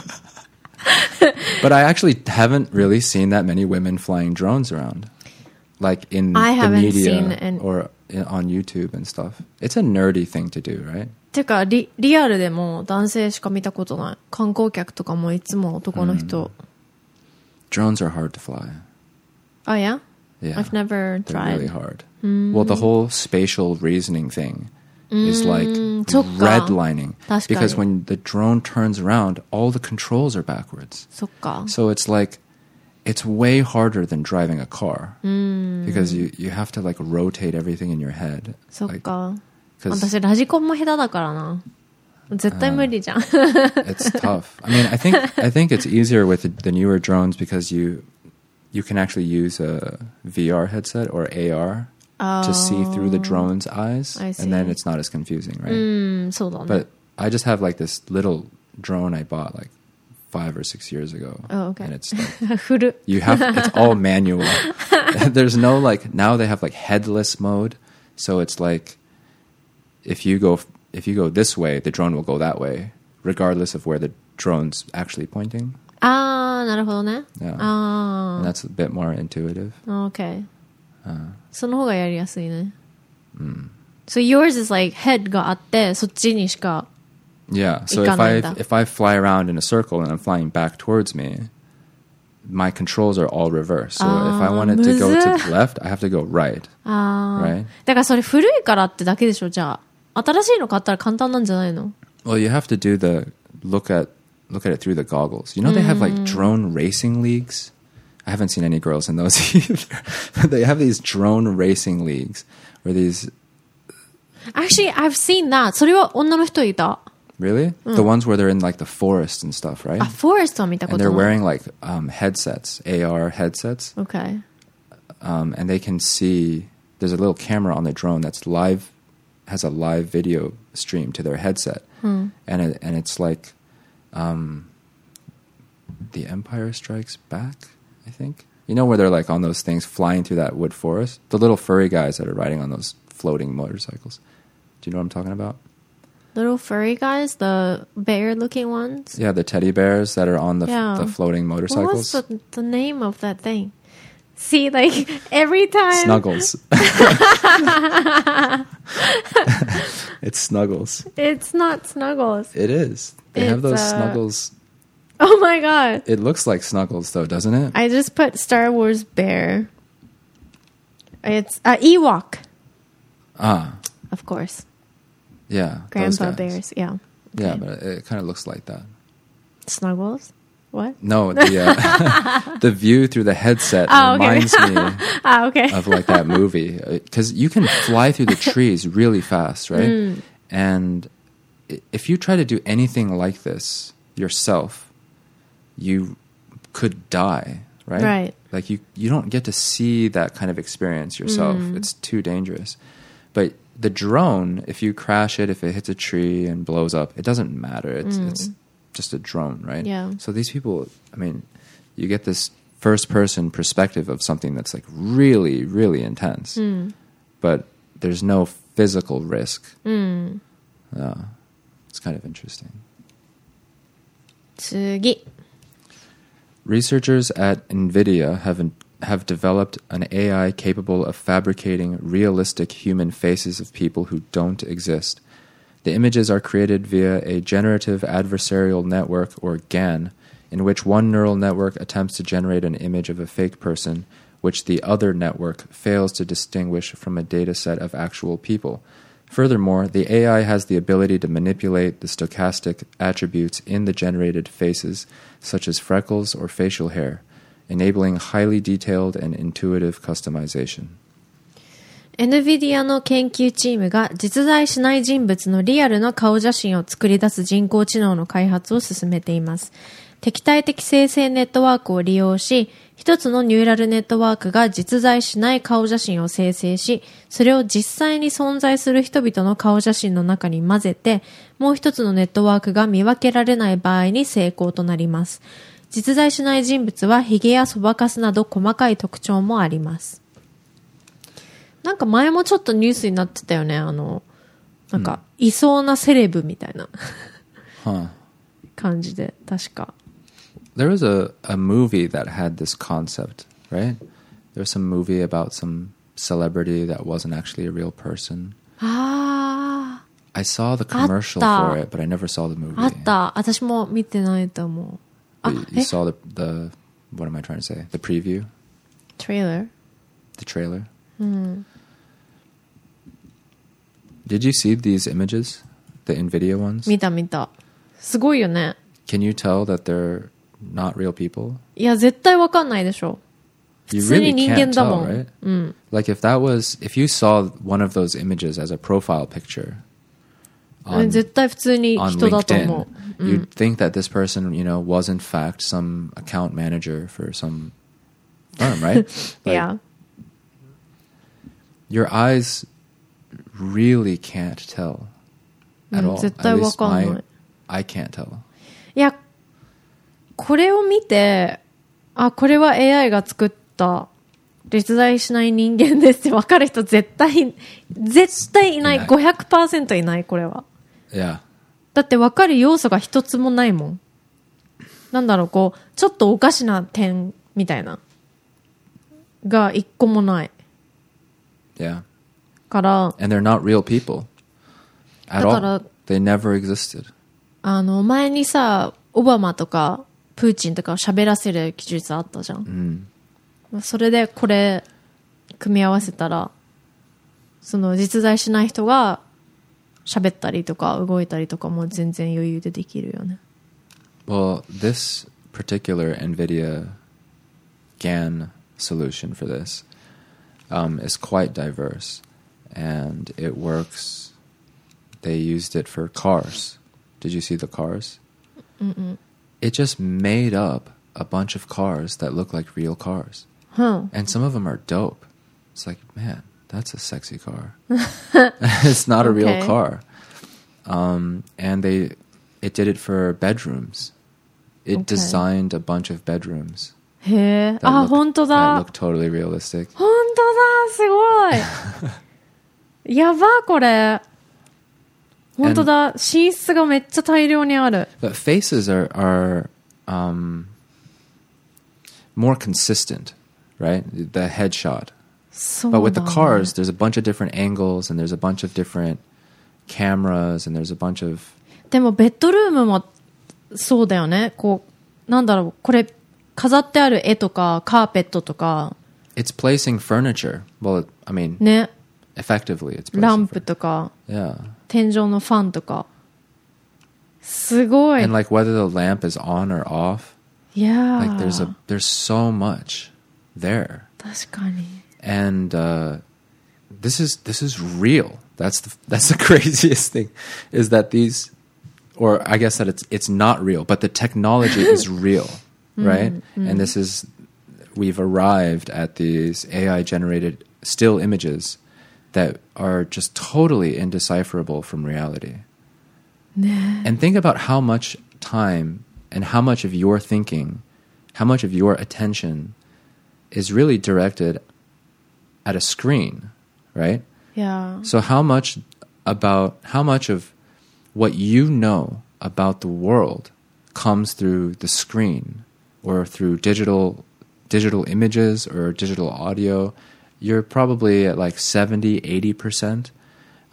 But I actually haven't really seen that many women flying drones around. Like in I the haven't media seen an- or in, on YouTube and stuff. It's a nerdy thing to do, right? てかリ、リアルでも男性しか見たことない。観光客とかもいつも男の人。 Drones are hard to fly. Oh, yeah? Yeah. I've never They're tried. really hard. Well, the whole spatial reasoning thing is like そっか。 redlining. 確かに。 Because when the drone turns around, all the controls are backwards. そっか。 So it's like, it's way harder than driving a car. Because you, you have to like rotate everything in your head. そっ Like, か。 'cause 私ラジコンも下手だからな。絶対無理じゃん。 it's tough. I mean, I think I think it's easier with the, the newer drones because you you can actually use a V R headset or A R to see through the drone's eyes, I see. and then it's not as confusing, right? うん、そうだね。 But I just have like this little drone I bought like five or six years ago, Oh, okay. and it's like 古。 you have it's all manual. There's no like now they have like headless mode, so it's like if you go if you go this way, the drone will go that way, regardless of where the drone's actually pointing. あー、なるほどね。 Yeah. あ And that's a bit more intuitive. ー、OK。 Uh, その方がやりやすいね。So yours is like head があって、そっちにしか。 yeah. So if I 行かないんだ。 if I fly around in a circle and I'm flying back towards me, my controls are all reversed. So if I want it to go to the left, I have to go right. あー。 Right? だからそれ古いからってだけでしょ、じゃあ。新しいの買ったら簡単なんじゃないの？ Well, you have to do the look at look at it through the goggles. You know they have like drone racing leagues. I haven't seen any girls in those either. They have these drone racing leagues where these Actually, I've seen that. それは女の人いた。 really the ones where they're in like the forest and stuff, right? あ、フォレストは見たこ And と they're ない。 wearing like um, headsets, A R headsets, Okay. um, and they can see. There's a little camera on the drone that's live, has a live video stream to their headset, and it, and it's like, um, The Empire Strikes Back, I think. You know where they're like on those things flying through that wood forest? The little furry guys that are riding on those floating motorcycles. Do you know what I'm talking about? Little furry guys, the bear-looking ones. Yeah, the teddy bears that are on the, Yeah. the floating What was motorcycles. the, the name of that thing? See, like every time. Snuggles. It's Snuggles. It's not Snuggles. It is. They have It's, those uh, Snuggles. Oh my god. It looks like Snuggles, though, doesn't it? I just put Star Wars bear. It's uh, Ewok, Ah, of course. yeah. those Grandpa guys. bears, yeah. Yeah, Okay. but it, it kind of looks like that. Snuggles? What? No, the uh, the view through the headset Oh, okay. reminds me Ah, okay. of like that movie because you can fly through the trees really fast, right? Mm. And i- if you try to do anything like this yourself, you could die, right? Right. Like you, you don't get to see that kind of experience yourself. Mm. It's too dangerous. But the drone, if you crash it, if it hits a tree and blows up, it doesn't matter. It's it's just a drone, right? Yeah. So these people, I mean, you get this first person perspective of something that's like really, really intense. But there's no physical risk. Mm. Uh, it's kind of interesting. 次。 Researchers at NVIDIA have have developed an A I capable of fabricating realistic human faces of people who don't exist. The images are created via a generative adversarial network, or G A N, in which one neural network attempts to generate an image of a fake person, which the other network fails to distinguish from a data set of actual people. Furthermore, the A I has the ability to manipulate the stochastic attributes in the generated faces, such as freckles or facial hair, enabling highly detailed and intuitive customization. NVIDIA の研究チームが実在しない人物のリアルな顔写真を作り出す人工知能の開発を進めています。敵対的生成ネットワークを利用し、一つのニューラルネットワークが実在しない顔写真を生成し、それを実際に存在する人々の顔写真の中に混ぜて、もう一つのネットワークが見分けられない場合に成功となります。実在しない人物はヒゲやそばかすなど細かい特徴もあります。なんか前もちょっとニュースになってたよね。あの、なんか、いそうなセレブみたいな、 huh. 感じで、確か。 There was a, a movie that had this concept, right? There was some movie about some celebrity that wasn't actually a real person. ああ。 I saw the commercial for it, but I never saw the movie. あった。私も見てないと思う。あ、 you, you saw the, the, what am I trying to say? The preview? Trailer? The trailer? うん。 Did you see these images? The NVIDIA ones? 見た見た。すごいよね。 Can you tell that they're not real people? いや、絶対わかんないでしょ。普 You 通に really 人間 can't だも tell, ん。 right? うん。 Like if that was, if you saw one of those images as a profile picture うん on, 絶対普通に on 人だと思 LinkedIn, う。うん you'd think that this person, you know, was in fact some account manager for some firm, right? Like, Yeah. Your eyes really can't tell う at ん all. 絶 At 対わ least かんない my, I can't tell. いや、これを見て、あ、これは エーアイ が作った実在しない人間ですって分かる人絶対、絶対いない。 いないごひゃくパーセント いない、これは。 Yeah. だって分かる要素が一つもないもん。なんだろう、こう、ちょっとおかしな点みたいな。が一個もない。 Yeah. から、 And they're not real people だ at か all. ら、 They never existed. あの、前にさ、オバマとか、プーチンとかを喋らせる技術あったじゃん。 Mm. それでこれ、組み合わせたら、その実在しない人が喋ったりとか動いたりとかも全然余裕でできるよね。 Well, this particular NVIDIA G A N solution for this um, is quite diverse, and it works. They used it for cars. Did you see the cars? Mm-mm. It just made up a bunch of cars that look like real cars. Huh. And some of them are dope. It's like, man, that's a sexy car. It's not a Okay. real car. Um, and they, it did it for bedrooms. It Okay. designed a bunch of bedrooms. へえ。 that あ、 look- 本当 That だ。 look totally realistic. 本当だ。すごい。やば、これ。本当だ。寝室がめっちゃ大量にある。 But faces are, are um, more consistent, right? The headshot. そう But だ、ね。 with the cars, there's a bunch of different angles, and there's a bunch of different cameras, and there's a bunch of... でもベッドルームもそうだよね。こう、なんだろう、これ、飾ってある絵とか、カーペットとか、 It's placing furniture. Well, it, I mean, ね、 effectively, it's placing ランプ furniture. とか、 Yeah. 天井のファンとか。すごい。 And like whether the lamp is on or off, いやー。 like there's a there's so much there. 確かに。 And uh, this is this is real. That's the that's the craziest thing, is that these, or I guess that it's it's not real, but the technology is real, right? And this is, we've arrived at these A I generated still images that are just totally indecipherable from reality. ね。 And think about how much time and how much of your thinking, how much of your attention is really directed at a screen, right? いやー。 So how much about how much of what you know about the world comes through the screen or through digital digital images or digital audio? You're probably at like seventy, eighty percent.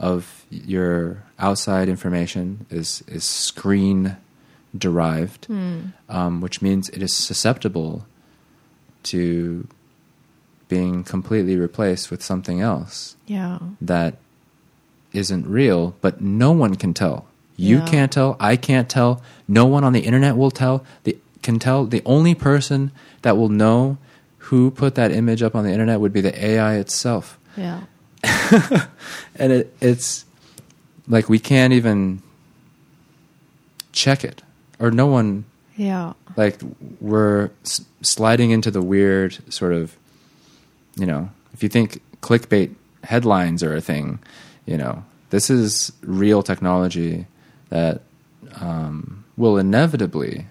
of your outside information is is screen derived, mm. um, which means it is susceptible to being completely replaced with something else Yeah. that isn't real, but no one can tell. You Yeah. can't tell. I can't tell. No one on the internet will tell. The can tell. The only person that will know who put that image up on the internet would be the A I itself. Yeah. And it, it's like we can't even check it, or no one. Yeah. Like we're s- sliding into the weird sort of, you know, if you think clickbait headlines are a thing, you know, this is real technology that um, will inevitably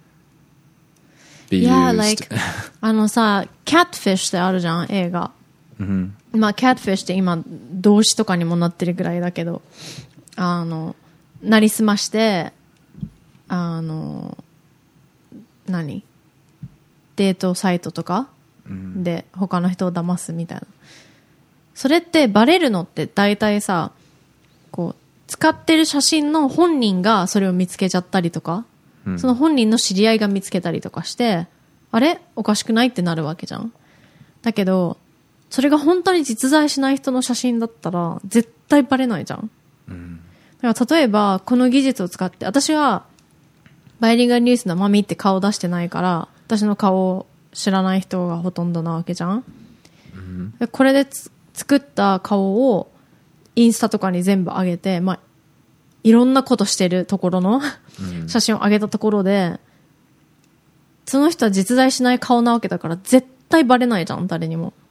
be Yeah, used. like あのさ、Catfish ってあるじゃん、映画。 Mhm. まあ、Catfish って今、動詞とかにもなってるぐらいだけど、あの、なりすまして、あの、何デートサイトとかで他の人を騙すみたいな。それってバレるのって大体さ、こう、使ってる写真の本人がそれを見つけちゃったりとか、 うんその本人の知り合いが見つけたりとかして、あれおかしくないってなるわけじゃん。だけど、それが本当に実在しない人の写真だったら絶対バレないじゃん。だから例えばこの技術を使って、私はバイリンガルニュースのマミって顔出してないから、私の顔を知らない人がほとんどなわけじゃん。でこれでつ作った顔をインスタとかに全部上げて、まあ、いろんなことしてるところの写真を上げたところで、その人は実在しない顔なわけだから絶対バレないじゃん、誰にも。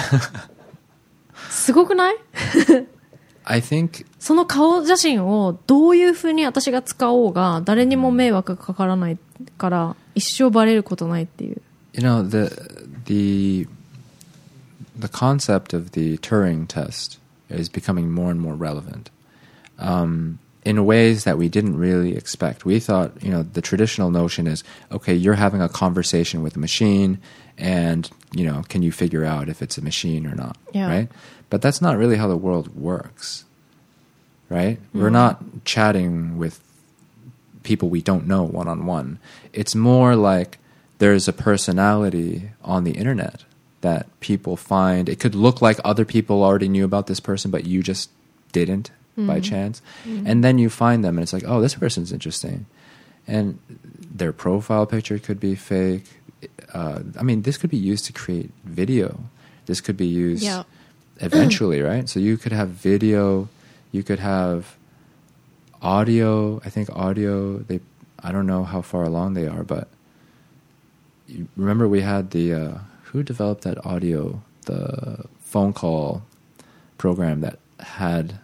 すごくない？ I think その顔写真をどういう風に私が使おうが誰にも迷惑がかからないから一生バレることないっていう。 you know the the the concept of the Turing test is becoming more and more relevant um, in ways that we didn't really expect. We thought, you know, the traditional notion is, okay, you're having a conversation with a machine, and you know, can you figure out if it's a machine or not, Yeah. right? But that's not really how the world works, right? We're not chatting with people we don't know one-on-one. It's more like there's a personality on the internet that people find. It could look like other people already knew about this person, but you just didn't by chance. And then you find them, and it's like, oh, this person's interesting. And their profile picture could be fake. Uh, I mean, this could be used to create video. This could be used Yeah. eventually, right? So you could have video, you could have audio. I think audio, they, I don't know how far along they are, but you remember we had the, uh, who developed that audio, the phone call program that had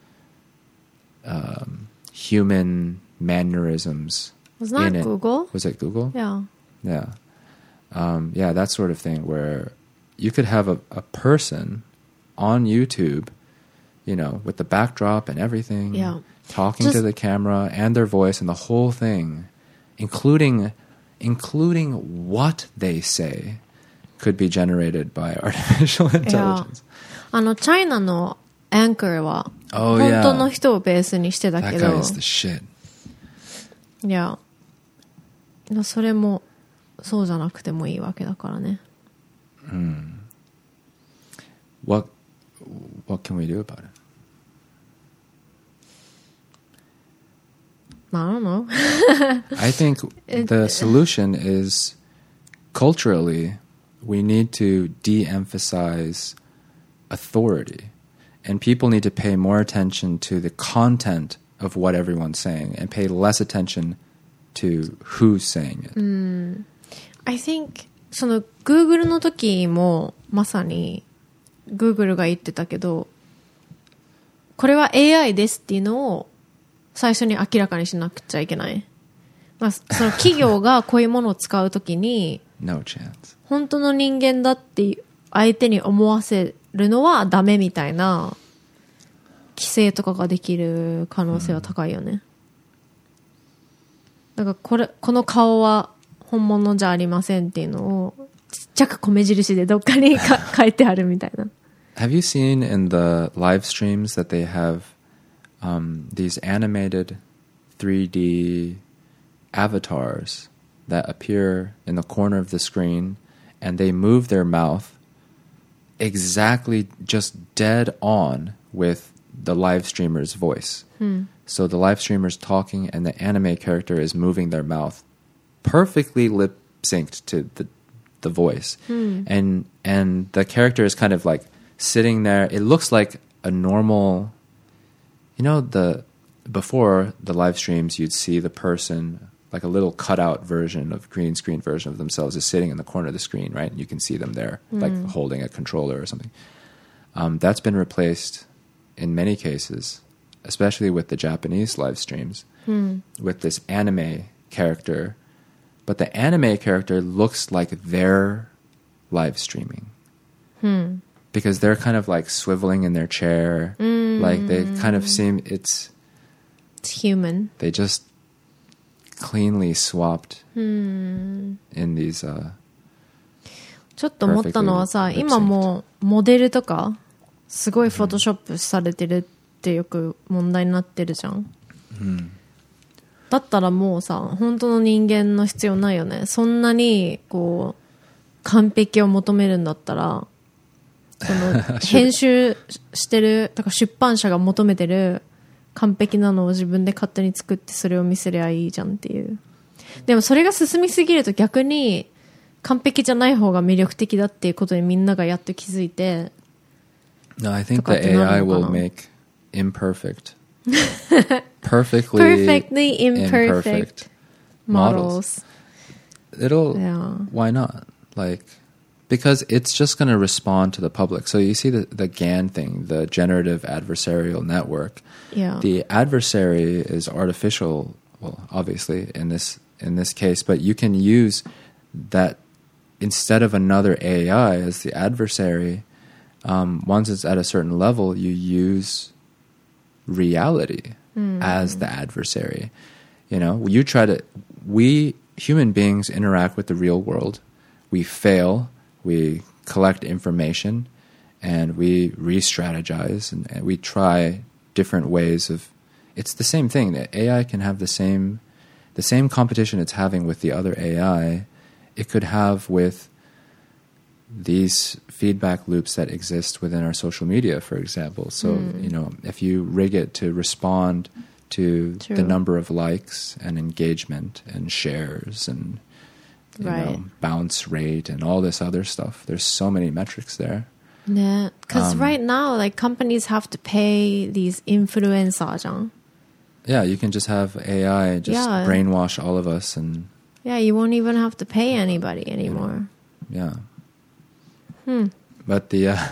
um, human mannerisms Was that in it. Google? Was it Google? Yeah. Yeah. Um, yeah, that sort of thing where you could have a, a person on YouTube, you know, with the backdrop and everything, Yeah. talking Just- to the camera and their voice and the whole thing, including including what they say, could be generated by artificial intelligence. あの、チャイナのアンカーは、 Oh, 本 yeah. 当の人をベースにしてた That け guy ど、 is the shit. いや、それも、そうじゃなくてもいいわけだからね。 What what can we do about it? I don't know. I think the solution is culturally we need to de-emphasize authority, and people need to pay more attention to the content of what everyone's saying and pay less attention to who's saying it. I think その Google の時もまさに Google が言ってたけど、これは エーアイ ですっていうのを最初に明らかにしなくちゃいけない。まあ、その企業がこういうものを使う時に No chance. 本当の人間だって相手に思わせるのはダメみたいな規制とかができる可能性は高いよね。だからこれ、この顔は本物じゃありませんっていうのをちっちゃく米印でどっかにか書いてあるみたいな。 Have you seen in the live streams that they have um, these animated three D avatars that appear in the corner of the screen, and they move their mouth exactly just dead on with the live streamer's voice. Hmm. So the live streamer's talking and the anime character is moving their mouth perfectly lip synced to the the voice. Hmm. And and the character is kind of like sitting there. It looks like a normal, you know, the before the live streams you'd see the person like a little cutout version of green screen version of themselves is sitting in the corner of the screen, right? And you can see them there, Mm. like holding a controller or something. Um, that's been replaced in many cases, especially with the Japanese live streams, Hmm. with this anime character. But the anime character looks like they're live streaming. Hmm. Because they're kind of like swiveling in their chair. Mm. Like they kind of seem, it's, It's human. they just cleanly swapped Hmm. in these, uh, ちょっと思ったのはさ、 Perfectly 今もうモデルとかすごいフォトショップされてるってよく問題になってるじゃん。 うんだったらもうさ、本当の人間の必要ないよね。そんなにこう完璧を求めるんだったら、その編集してるとか出版社が求めてる完璧なのを自分で勝手に作ってそれを見せりゃいいじゃんっていう。でもそれが進みすぎると逆に完璧じゃない方が魅力的だっていうことにみんながやっと気づいて。 No, I think とかっ the てな A I るのかな？ will make imperfect, perfectly Perfectly imperfect imperfect models. It'll, Yeah. why not? Like, because it's just going to respond to the public. So you see the, the G A N thing, the generative adversarial network. Yeah. The adversary is artificial, well, obviously in this in this case, but you can use that instead of another A I as the adversary. Um, once it's at a certain level, you use reality Mm. as the adversary. You know, you try to, we human beings interact with the real world. We fail, we collect information, and we re-strategize, and, and we try different ways of, it's the same thing. The A I can have the same, the same competition it's having with the other A I, it could have with these feedback loops that exist within our social media, for example. So, Mm. you know, if you rig it to respond to True. the number of likes and engagement and shares and, you Right. know, bounce rate and all this other stuff, there's so many metrics there. Yeah, because Um, right now, like companies have to pay these influencers, じゃん。 Yeah, you can just have A I just Yeah. brainwash all of us and, Yeah, you won't even have to pay anybody anymore. yeah. Hmm. But the, uh,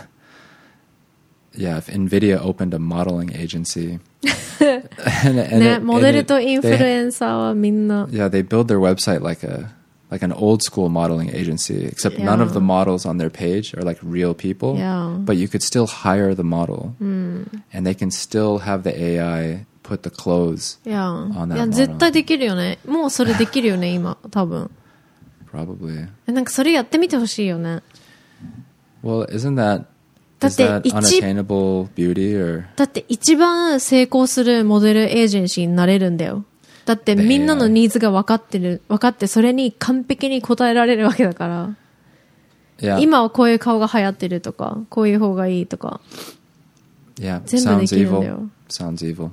yeah, if NVIDIA opened a modeling agency, and, and ね、 it- モデ and ル it- とインフル they- エンサーはみんな。 yeah, they build their website like a like an old school modeling agency, except none of Yeah. the models on their page are like real people. Yeah. But you could still hire the model, Hmm. and they can still have the A I put the clothes. いや、 On that いや model. 絶対できるよね。もうそれできるよね、今、多分。 Probably. えなんかそれやってみてほしいよね。 Well, isn't that is だ that って一 unattainable beauty or? だって一番成功するモデルエージェンシーになれるんだよ。だってみんなのニーズが分かってる、分かってそれに完璧に応えられるわけだから。 Yeah. 今はこういう顔が流行ってるとか、こういう方がいいとか。 Yeah. 全部で Sounds きるんだ evil. よ。 Sounds evil.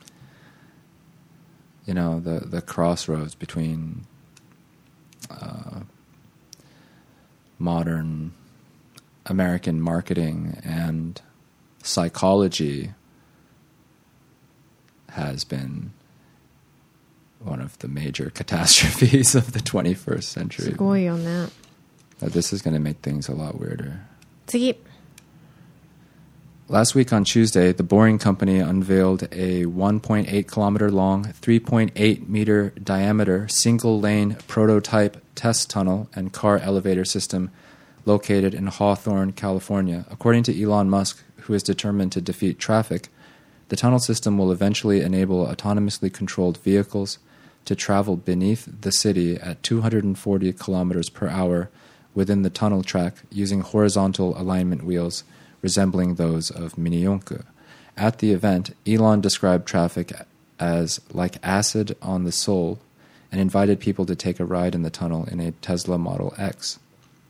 You know, the the crossroads between uh, modern American marketing and psychology has been one of the major catastrophes of the twenty-first す century. ごいよね。 But this is going to make things a lot weirder. 次。 Last week on Tuesday, the Boring Company unveiled a one point eight kilometer long, three point eight meter diameter, single lane prototype test tunnel and car elevator system located in Hawthorne, California. According to Elon Musk, who is determined to defeat traffic, the tunnel system will eventually enable autonomously controlled vehicles to travel beneath the city at two hundred forty kilometers per hour within the tunnel track using horizontal alignment wheels resembling those of Minionku. At the event, Elon described traffic as like acid on the soul and invited people to take a ride in the tunnel in a Tesla Model X.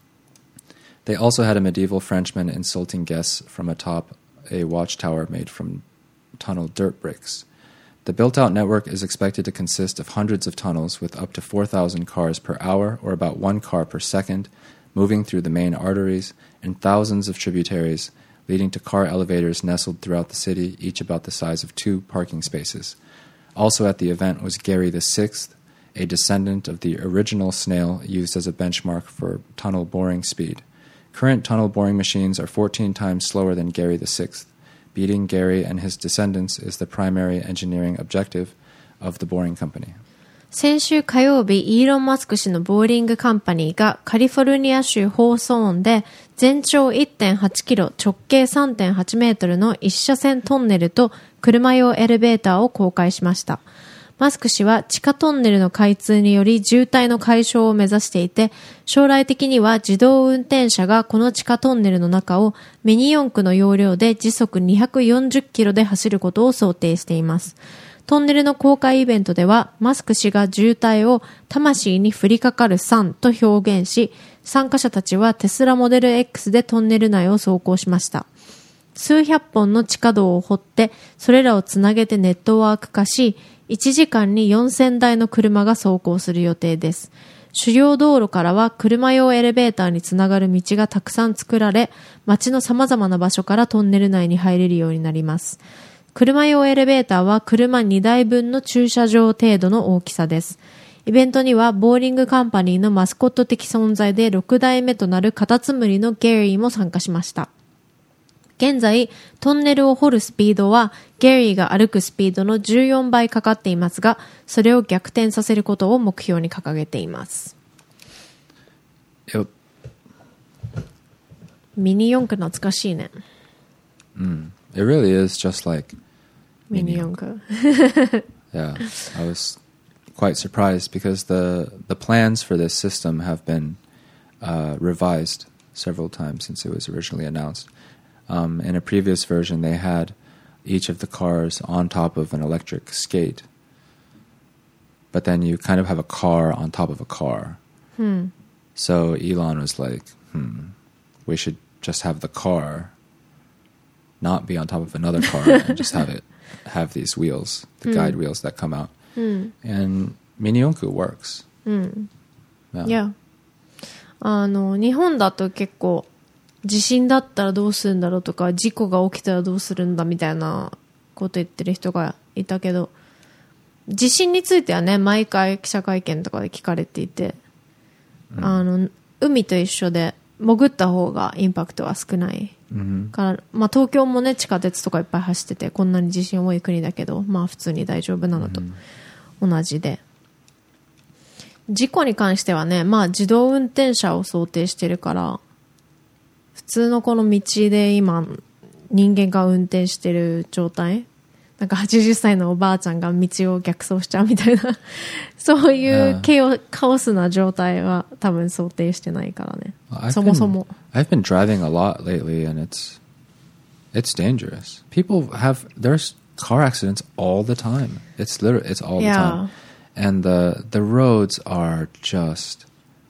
They also had a medieval Frenchman insulting guests from atop a watchtower made from tunnel dirt bricks. The built-out network is expected to consist of hundreds of tunnels with up to four thousand cars per hour, or about one car per second, moving through the main arteries, and thousands of tributaries, leading to car elevators nestled throughout the city, each about the size of two parking spaces. Also at the event was Gary the Sixth, a descendant of the original snail used as a benchmark for tunnel boring speed. Current tunnel boring machines are fourteen times slower than Gary the Sixth. Beating Gary and his descendants is the primary engineering objective of the boring company. 先週火曜日、イーロン・マスク氏のボーリングカンパニーがカリフォルニア州ホーソーンで全長 いってんはちキロ、直径 さんてんはちメートルの一車線トンネルと車用エレベーターを公開しました。マスク氏は地下トンネルの開通により渋滞の解消を目指していて、将来的には自動運転車がこの地下トンネルの中をミニ四駆の要領で時速にひゃくよんじゅっキロで走ることを想定しています。トンネルの公開イベントでは、マスク氏が渋滞を魂に降りかかる山と表現し、参加者たちはテスラモデル X でトンネル内を走行しました。数百本の地下道を掘って、それらをつなげてネットワーク化し、いちじかんによんせんだいの車が走行する予定です。主要道路からは車用エレベーターにつながる道がたくさん作られ、街の様々な場所からトンネル内に入れるようになります。車用エレベーターは車にだいぶんの駐車場程度の大きさです。イベントにはボーリングカンパニーのマスコット的存在でろくだいめとなるカタツムリのゲリーも参加しました。現在、トンネルを掘るスピードはゲリーが歩くスピードのじゅうよんばいかかっていますが、それを逆転させることを目標に掲げています。 Yep. ミニ四駆懐かしいね。 Mm. It really is just like ミニ四駆。 Yeah, I was quite surprised because the the plans for this system have been uh, revised several times since it was originally announced. Um, in a previous version, they had each of the cars on top of an electric skate, but then you kind of have a car on top of a car. Hmm. So Elon was like, hmm, we should just have the car not be on top of another car and just have it have these wheels, the hmm. guide wheels that come out. Hmm. And Minionku works. Hmm. Yeah. Yeah. あの、日本だと結構地震だったらどうするんだろうとか、事故が起きたらどうするんだみたいなこと言ってる人がいたけど、地震についてはね、毎回記者会見とかで聞かれていて、うん、あの、海と一緒で潜った方がインパクトは少ない。うん、から、まあ東京もね、地下鉄とかいっぱい走ってて、こんなに地震多い国だけど、まあ普通に大丈夫なのと同じで。うん、事故に関してはね、まあ自動運転車を想定してるから、普通のこの道で今人間が運転してる状態、なんかはちじゅっさいのおばあちゃんが道を逆走しちゃうみたいなそういうケオ、カオスな状態は多分想定してないからね。 Well, そもそも。 I've been driving a lot lately and it's it's dangerous. People have there's car accidents all the time. It's literally it's all yeah. the time. And the the roads are just,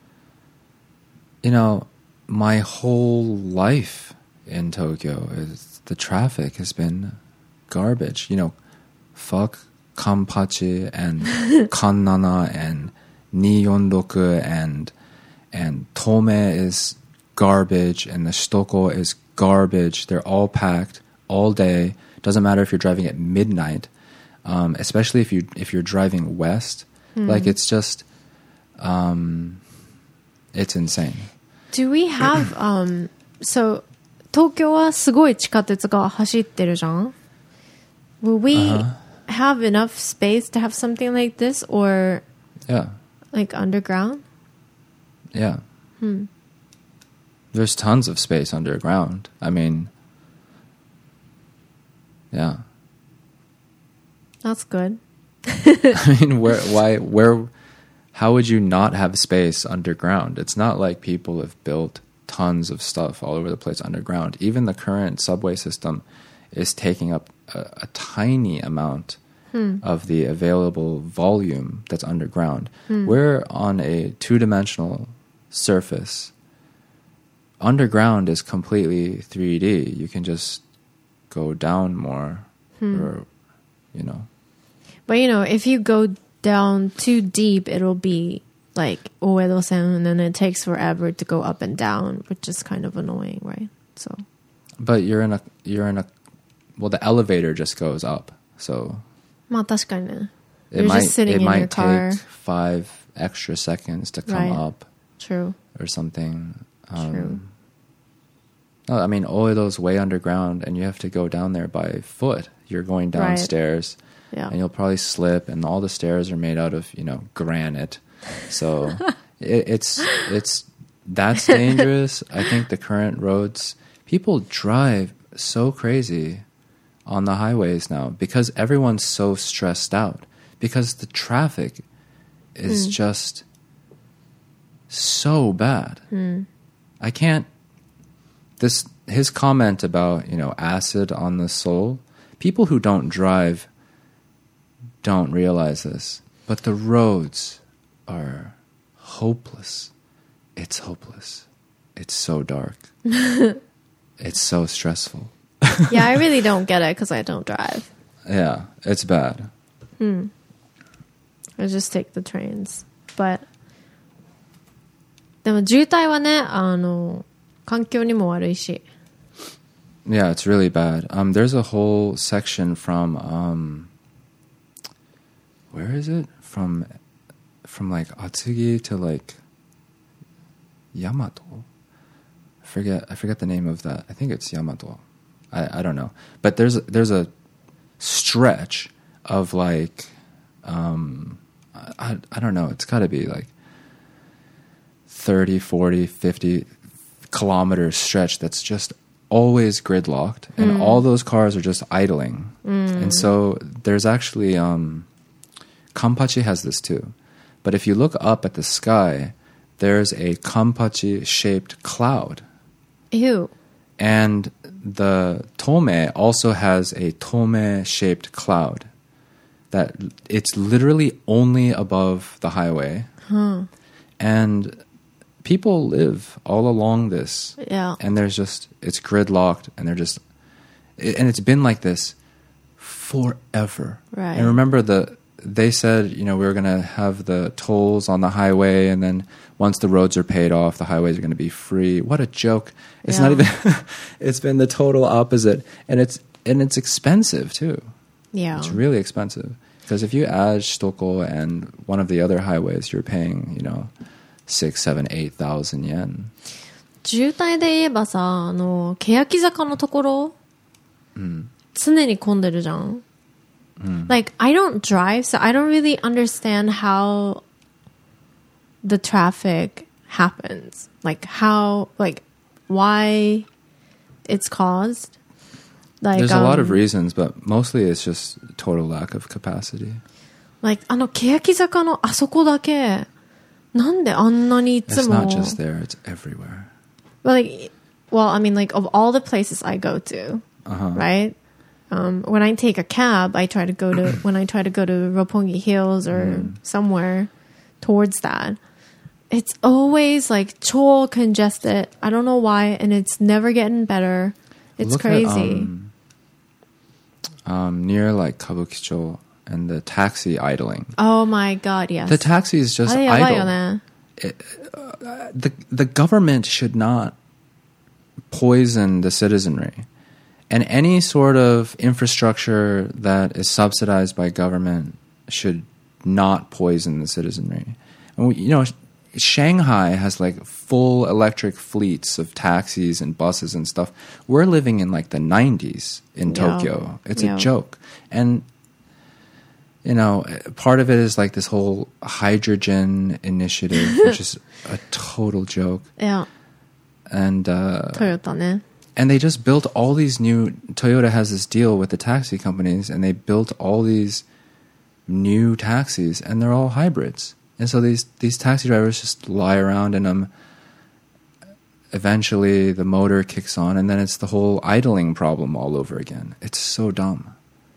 you know, my whole life in Tokyo is the traffic has been garbage. You know, fuck Kanpachi and Kannana and Nihonroku and and Tome is garbage and the Shitoko is garbage. They're all packed all day. Doesn't matter if you're driving at midnight, um, especially if you if you're driving west. Mm. Like it's just, um, it's insane. Do we have um so 東京はすごい地下鉄が走ってるじゃん Will we uh-huh. have enough space to have something like this or yeah like underground? Yeah. Hmm. There's tons of space underground. I mean, yeah. That's good. I mean, where why where how would you not have space underground? It's not like people have built tons of stuff all over the place underground. Even the current subway system is taking up a, a tiny amount hmm. of the available volume that's underground. Hmm. We're on a two-dimensional surface. Underground is completely three D. You can just go down more, hmm. or, you know. But, you know, if you go down too deep, it'll be like Oedo-sen, and then it takes forever to go up and down, which is kind of annoying, right? So. But you're in a, you're in a, well, the elevator just goes up, so. まあ確かにね. It You're might, just sitting it in might your car. take five extra seconds to come right. up. True. Or something. Um, True. No, I mean, Oedo's way underground, and you have to go down there by foot. You're going downstairs, right. yeah. and you'll probably slip, and all the stairs are made out of, you know, granite. So it, it's it's that's dangerous. I think the current roads, people drive so crazy on the highways now because everyone's so stressed out because the traffic is mm. just so bad. Mm. I can't. This his comment about, you know, acid on the soul. People who don't drive don't realize this, but the roads are hopeless. It's hopeless. It's so dark. It's so stressful. Yeah, I really don't get it because I don't drive. Yeah, it's bad. Hmm. I just take the trains. But でも渋滞はね、あの環境にも悪いし。 Yeah, it's really bad. Um, there's a whole section from um, where is it? From from like Atsugi to like Yamato. I forget I forget the name of that. I think it's Yamato. I, I don't know. But there's there's a stretch of like um, I I don't know. It's got to be like thirty, forty, fifty kilometer stretch that's just always gridlocked, and mm. all those cars are just idling. Mm. And so there's actually um, Kampachi has this too. But if you look up at the sky, there's a Kampachi shaped cloud. Ew. And the Tome also has a Tome shaped cloud that it's literally only above the highway. Huh. And people live all along this. Yeah. And there's just, it's gridlocked, and they're just, and it's been like this forever. Right. And remember, the they said, you know, we were going to have the tolls on the highway, and then once the roads are paid off, the highways are going to be free. What a joke. It's yeah. not even, it's been the total opposite. And it's, and it's expensive too. Yeah. It's really expensive. Because if you add Shitoko and one of the other highways, you're paying, you know, six, seven, eight thousand yen. 渋滞で言えばさ、あの、欅坂のところ、うん、常に混んでるじゃん。Mm. Like, I don't drive, so I don't really understand how the traffic happens. Like, how, like, why it's caused. Like, There's um, a lot of reasons, but mostly it's just total lack of capacity. Like, あの、欅坂のあそこだけ、なんであんなにいつも It's not just there, it's everywhere. But like, well, I mean, like, of all the places I go to, uh-huh. right? Um, when I take a cab, I try to go to, when I try to go to Roppongi Hills or mm. somewhere towards that, it's always like so congested. I don't know why, and it's never getting better. It's Look crazy. At, um, um, near like Kabukicho and the taxi idling. Oh my god, yes. The taxi is just idle. It, uh, the, the government should not poison the citizenry. And any sort of infrastructure that is subsidized by government should not poison the citizenry. And we, you know, Shanghai has like full electric fleets of taxis and buses and stuff. We're living in like the nineties in yeah. Tokyo. It's yeah. a joke. And, you know, part of it is like this whole hydrogen initiative, which is a total joke. Yeah. And, uh, Toyota, ne? And they just built all these new... Toyota has this deal with the taxi companies, and they built all these new taxis, and they're all hybrids. And so these, these taxi drivers just lie around in them. eventually the motor kicks on, and then it's the whole idling problem all over again. It's so dumb.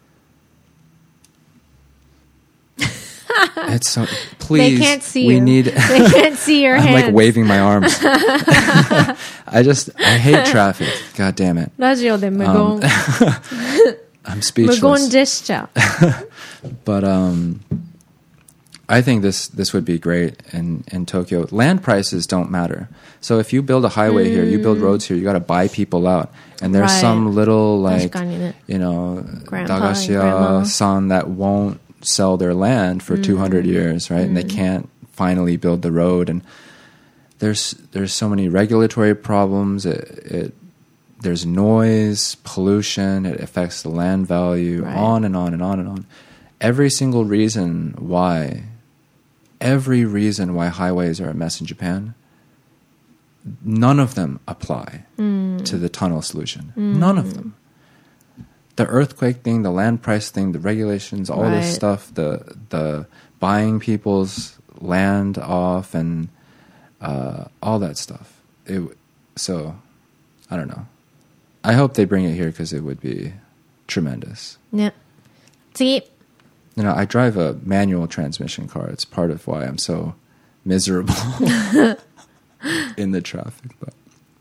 It's so, please, they can't see we you. need, They can't see your I'm hands. like waving my arms. I just, I hate traffic. God damn it. ラジオで無言。 I'm 無言 speechless. ジェスチャー。 But um, I think this, this would be great in, in Tokyo. Land prices don't matter. So if you build a highway here, you build roads here, you got to buy people out. And there's Right. some little, like, 確かにね。 you know, Grandpa and grandma. Dagashia-san that won't sell their land for two hundred years, right? And they can't finally build the road. And there's there's so many regulatory problems. It, it there's noise, pollution. It affects the land value. Right. On and on and on and on. Every single reason why, every reason why highways are a mess in Japan, none of them apply to the tunnel solution. None of them. The earthquake thing, the land price thing, the regulations, all Right. this stuff, the the buying people's land off, and uh, all that stuff. It, so, I don't know. I hope they bring it here because it would be tremendous. ね。次。 You know, I drive a manual transmission car. It's part of why I'm so miserable in the traffic. But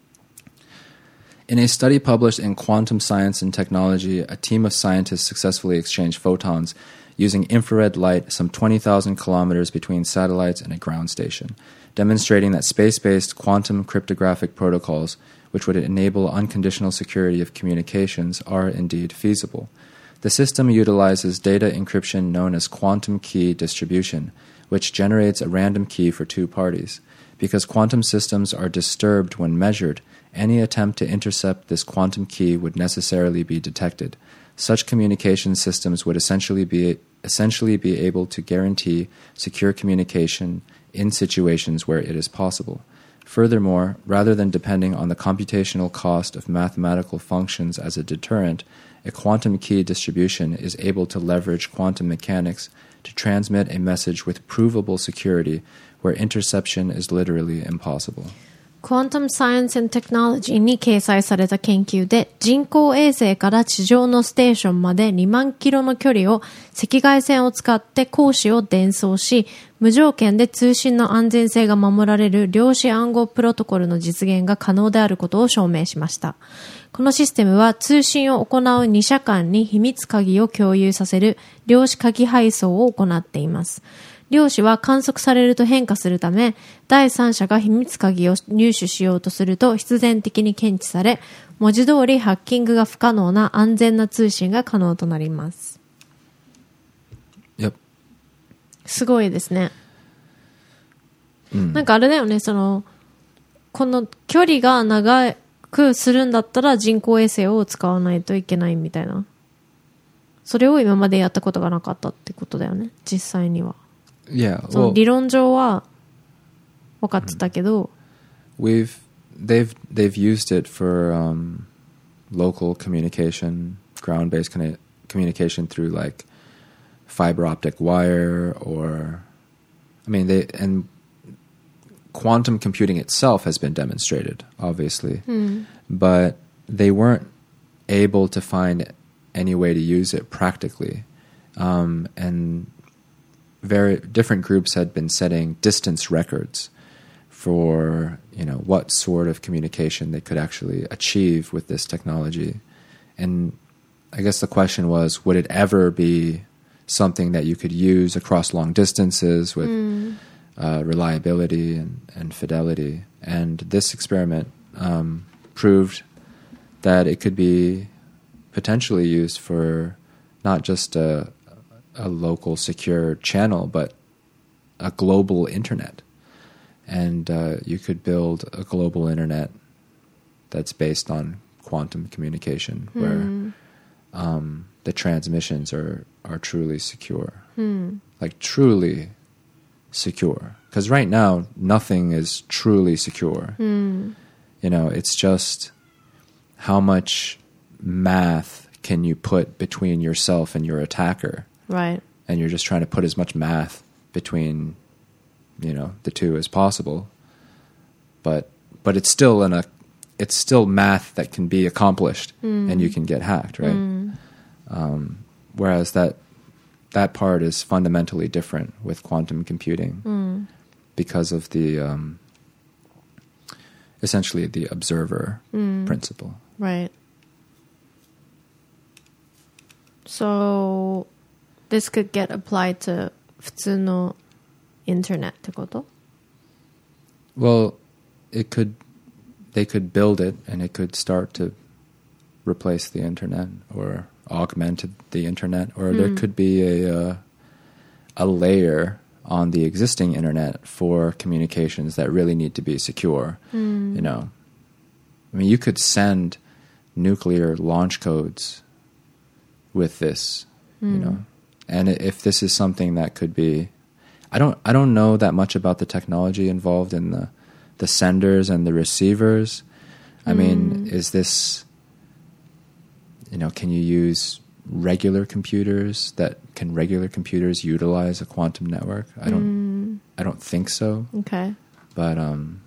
in a study published in Quantum Science and Technology, a team of scientists successfully exchanged photons using infrared light some twenty thousand kilometers between satellites and a ground station, demonstrating that space-based quantum cryptographic protocols, which would enable unconditional security of communications, are indeed feasible. The system utilizes data encryption known as quantum key distribution, which generates a random key for two parties. Because quantum systems are disturbed when measured, any attempt to intercept this quantum key would necessarily be detected. Such communication systems would essentially be essentially be able to guarantee secure communication in situations where it is possible. Furthermore, rather than depending on the computational cost of mathematical functions as a deterrent, a quantum key distribution is able to leverage quantum mechanics to transmit a message with provable security where interception is literally impossible. Quantum Science and Technology に掲載された研究で、人工衛星から地上のステーションまでにまんキロの距離を赤外線を使って光子を伝送し、無条件で通信の安全性が守られる量子暗号プロトコルの実現が可能であることを証明しました。このシステムは通信を行うに社間に秘密鍵を共有させる量子鍵配送を行っています。量子は観測されると変化するため、第三者が秘密鍵を入手しようとすると必然的に検知され、文字通りハッキングが不可能な安全な通信が可能となります。 Yep. すごいですね。 うん、 なんかあれだよね、その、この距離が長くするんだったら人工衛星を使わないといけないみたいな。それを今までやったことがなかったってことだよね、実際には。 Yeah, その well, 理論上は分かってたけど、 we've they've they've used it for um, local communication, ground-based conne- communication through like fiber optic wire, or I mean they and quantum computing itself has been demonstrated, obviously, mm. but they weren't able to find any way to use it practically, um, and very different groups had been setting distance records for, you know, what sort of communication they could actually achieve with this technology. And I guess the question was, would it ever be something that you could use across long distances with mm. uh, reliability and, and fidelity? And this experiment um, proved that it could be potentially used for not just a a local secure channel, but a global internet. And uh, you could build a global internet that's based on quantum communication, mm. where um, the transmissions are, are truly secure. Mm. Like truly secure. Because right now, nothing is truly secure. Mm. You know, it's just how much math can you put between yourself and your attacker. Right. And you're just trying to put as much math between, you know, the two as possible. But but it's still in a it's still math that can be accomplished and you can get hacked, right? Um, whereas that that part is fundamentally different with quantum computing because of the um, essentially the observer principle. Right. So this could get applied to 普通の internet ってこと? Well, it could they could build it and it could start to replace the internet or augment the internet, or there could be a uh, a layer on the existing internet for communications that really need to be secure. You know, I mean, you could send nuclear launch codes with this, you know, and if this is something that could be, I don't I don't know that much about the technology involved in the the senders and the receivers. I mean, is this, you know, can you use regular computers that can regular computers utilize a quantum network? I don't I don't think so. Okay. But um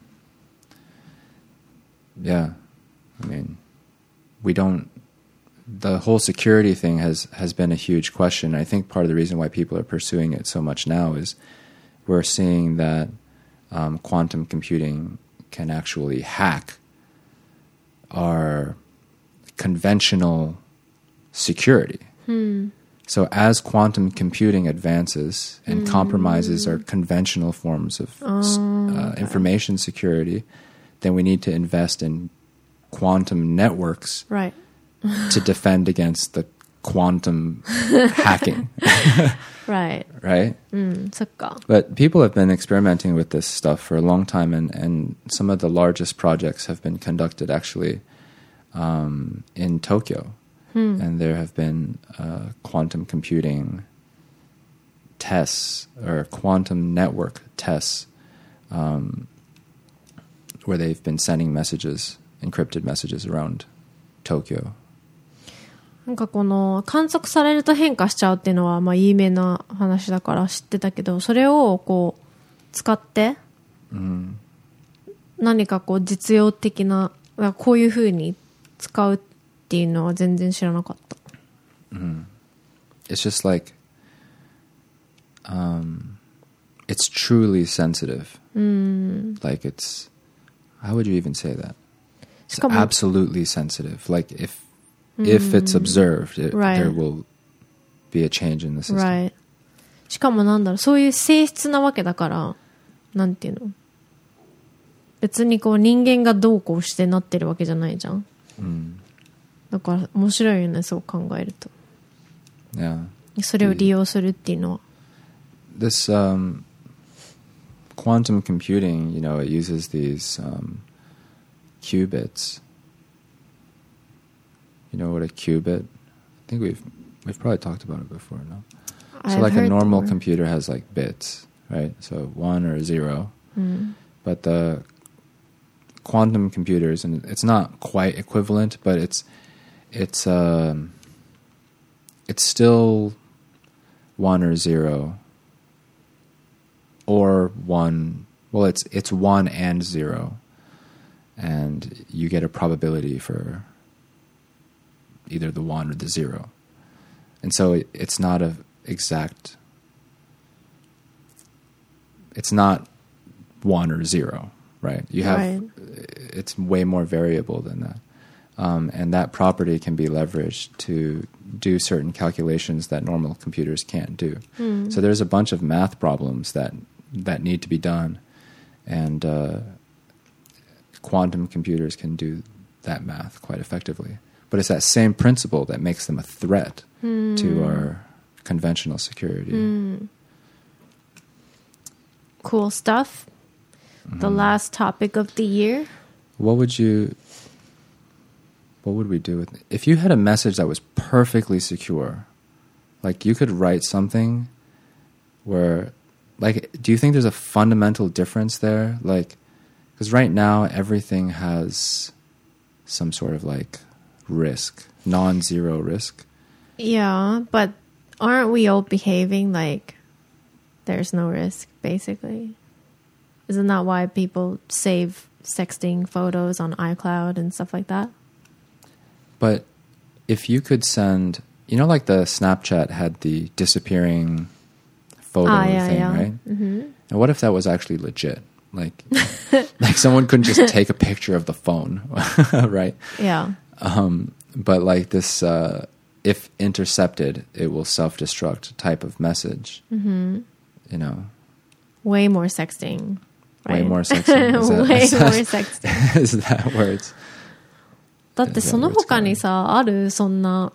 yeah. I mean, we don't the whole security thing has has been a huge question. I think part of the reason why people are pursuing it so much now is we're seeing that um, quantum computing can actually hack our conventional security. Hmm. So as quantum computing advances and compromises our conventional forms of Oh, uh, okay. information security, then we need to invest in quantum networks Right. to defend against the quantum hacking, Right. right? うん、そっか。 But people have been experimenting with this stuff for a long time, and, and some of the largest projects have been conducted actually um, in Tokyo. And there have been uh, quantum computing tests or quantum network tests um, where they've been sending messages, encrypted messages around Tokyo. なんかこの観測されると変化しちゃうっていうのはまあ有名な話だから知ってたけど、それをこう使って何かこう実用的な、こういう風に使うっていうのは全然知らなかった。 It's just like um, it's truly sensitive. Like it's, how would you even say that? It's しかも absolutely sensitive. Like if if it's observed, it, Right. there will be a change in the system. Right. しかもなんだろう、そういう性質なわけだから、なんていうの、別にこう人間がどうこうしてなってるわけじゃないじゃん。だから面白いよね、そう考えると。 Yeah. それを利用するっていうのは。 This um, quantum computing, you know, it uses these um, qubits. You know what a qubit? I think we've we've probably talked about it before, no? So I've like a heard normal the word. computer has like bits, right? So one or zero. But the quantum computers, and it's not quite equivalent, but it's it's um, it's still one or zero, or one. Well, it's it's one and zero, and you get a probability for either the one or the zero, and so it, it's not a exact. It's not one or zero, right? You have Right. it's way more variable than that. Um, and that property can be leveraged to do certain calculations that normal computers can't do. So there's a bunch of math problems that that need to be done, and uh, quantum computers can do that math quite effectively. But it's that same principle that makes them a threat to our conventional security. Cool stuff. The last topic of the year. What would you... What would we do with it? If you had a message that was perfectly secure, like you could write something where, like, do you think there's a fundamental difference there? Like, because right now everything has some sort of like risk, non-zero risk. Yeah, but aren't we all behaving like there's no risk, basically? Isn't that why people save sexting photos on iCloud and stuff like that. But if you could send, you know, like the Snapchat had the disappearing photo ah, yeah, thing, yeah. right? Mm-hmm. And what if that was actually legit? Like, like someone couldn't just take a picture of the phone, right? Yeah. Um, but like this, uh, if intercepted, it will self-destruct type of message. Mm-hmm. You know, way more sexting. Right? Way more sexting. Is that, way is that, more sexting. Is that words? だってその他にさ、あるそんな、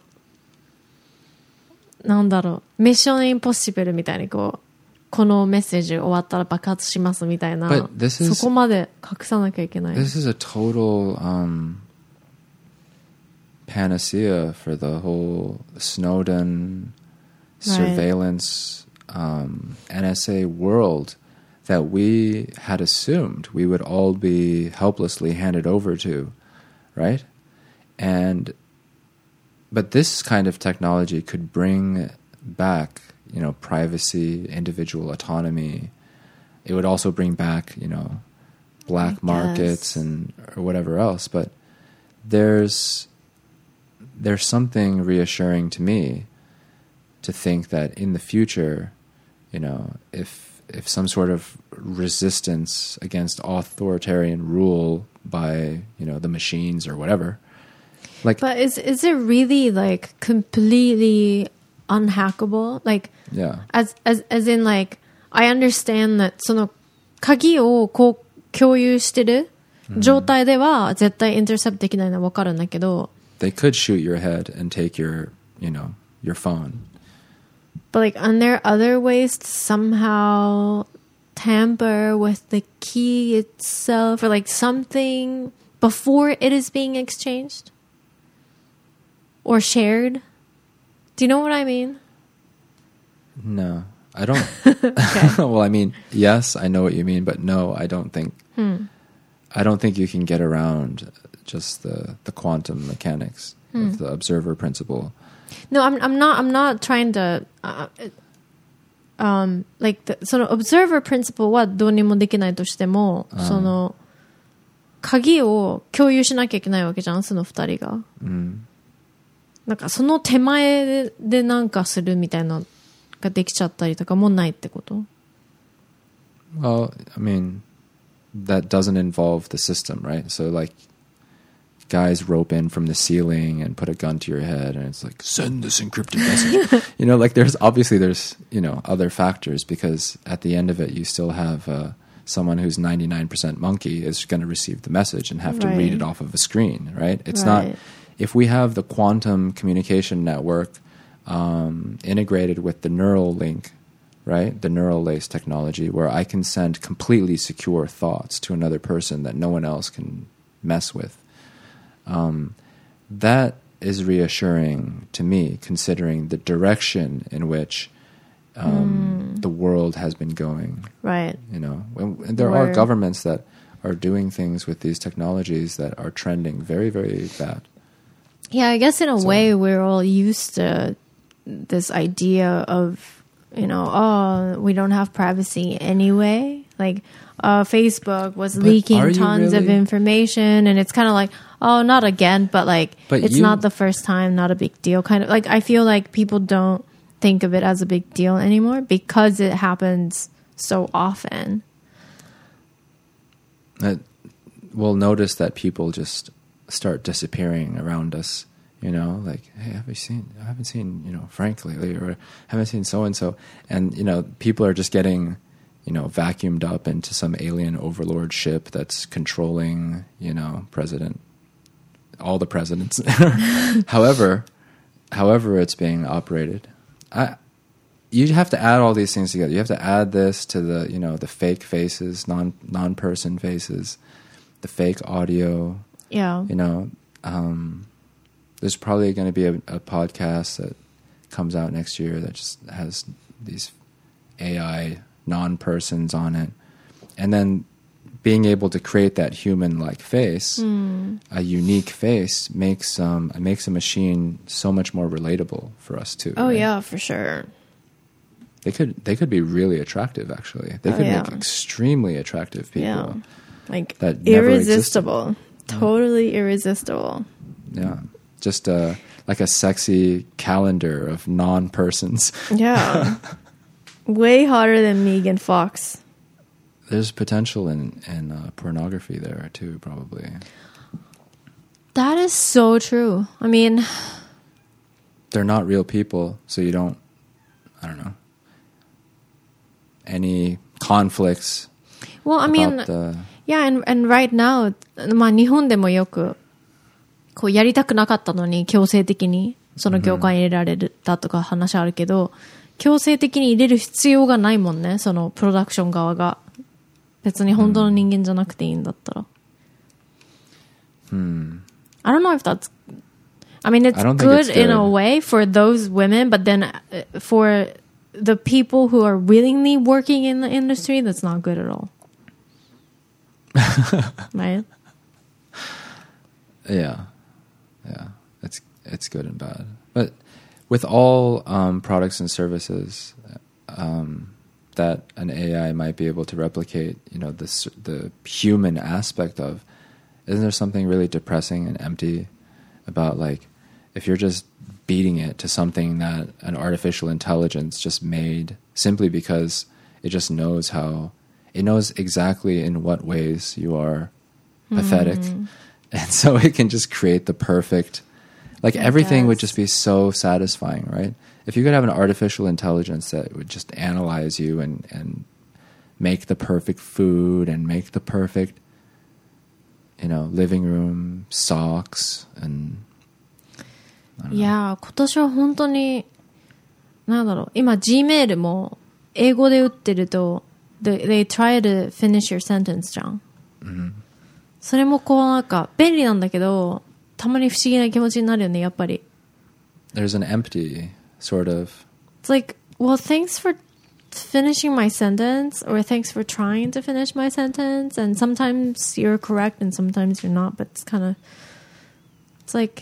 なんだろう、ミッションインポッシブルみたいにこう、このメッセージ終わったら爆発しますみたいな、 is, そこまで隠さなきゃいけない。 This is a total um, panacea for the whole Snowden surveillance um, N S A world that we had assumed we would all be helplessly handed over to, right? And but this kind of technology could bring back, you know, privacy, individual autonomy. It would also bring back, you know, black markets and or whatever else. But there's there's something reassuring to me to think that in the future, you know, if if some sort of resistance against authoritarian rule by, you know, the machines or whatever, like, but is is it really like completely unhackable? Like, yeah, as as as in like, I understand that その鍵をこう共有してる状態では絶対インターセプトできないのはわかるんだけど。 They could shoot your head and take your, you know, your phone. But like, aren't there other ways to somehow tamper with the key itself or like something before it is being exchanged or shared? Do you know what I mean? No, I don't. Okay. Well, I mean, yes, I know what you mean, but no, I don't think. Hmm. I don't think you can get around just the, the quantum mechanics hmm. of the observer principle. No, I'm I'm not I'm not trying to uh, um like the その observer principle はどうにもできないとしても、その鍵を共有しなきゃいけないわけじゃん、その二人が。うん。なんかその手前でなんかするみたいなができちゃったりとかもないってこと？ Well, I mean, that doesn't involve the system, right? So like guys rope in from the ceiling and put a gun to your head and it's like, send this encrypted message. You know, like there's obviously there's, you know, other factors because at the end of it you still have uh, someone who's ninety-nine percent monkey is going to receive the message and have right. to read it off of a screen, right? It's right. not, if we have the quantum communication network um, integrated with the neural link, right? The neural lace technology where I can send completely secure thoughts to another person that no one else can mess with. Um, that is reassuring to me, considering the direction in which um, mm. the world has been going. Right. You know, and there Where... are governments that are doing things with these technologies that are trending very, very bad. Yeah, I guess in a so, way we're all used to this idea of, you know, oh, we don't have privacy anyway. Like, uh, Facebook was leaking tons really? of information, and it's kind of like, oh, not again, but like, but it's you, not the first time, not a big deal. Kind of like, I feel like people don't think of it as a big deal anymore because it happens so often. Uh, we'll notice that people just start disappearing around us. You know, like, hey, have you seen? I haven't seen, you know, Frank lately, or haven't seen so and so, and you know, people are just getting, you know, vacuumed up into some alien overlord ship that's controlling, you know, president, all the presidents. however, however, it's being operated. I, you have to add all these things together. You have to add this to the, you know, the fake faces, non non person faces, the fake audio. Yeah. You know. Um, There's probably going to be a, a podcast that comes out next year that just has these A I non-persons on it. And then being able to create that human-like face, mm. a unique face, makes um, makes a machine so much more relatable for us too. Oh, right? yeah, for sure. They could they could be really attractive, actually. They oh, could yeah. make extremely attractive people. Yeah. Like that never irresistible. Totally irresistible. Yeah. Just uh, like a sexy calendar of non-persons. Yeah. Way hotter than Megan Fox. There's potential in, in uh, pornography there too, probably. That is so true. I mean... They're not real people, so you don't, I don't know, any conflicts. Well, I mean, the... yeah, and, and right now, まあ日本でもよく、こうやりたくなかったのに強制的にその業界に入れられたとか話あるけど、強制的に入れる必要がないもんね、そのプロダクション側が。別に本当の人間じゃなくていいんだったら。 Hmm. I don't know if that's... I mean, it's I don't good, think it's good in a way for those women, but then uh, for the people who are willingly working in the industry, that's not good at all. Right? Yeah. Yeah. It's it's good and bad. But with all um, products and services um, that an A I might be able to replicate, you know, the the human aspect of, isn't there something really depressing and empty about, like, if you're just beating it to something that an artificial intelligence just made simply because it just knows how, it knows exactly in what ways you are pathetic. Mm. And so it can just create the perfect, like it everything does. Would just be so satisfying, right? If you could have an artificial intelligence that would just analyze you and, and make the perfect food and make the perfect, you know, living room, socks, and... いやー、今年は本当になんだろう、今 Gmail も英語で打ってると they, they try to finish your sentence じゃん、mm-hmm. それもこうなんか便利なんだけどたまに不思議な気持ちになるよね、やっぱり。 There's an empty sort of It's like, well, thanks for finishing my sentence, or thanks for trying to finish my sentence, and sometimes you're correct and sometimes you're not, but it's kind of, it's like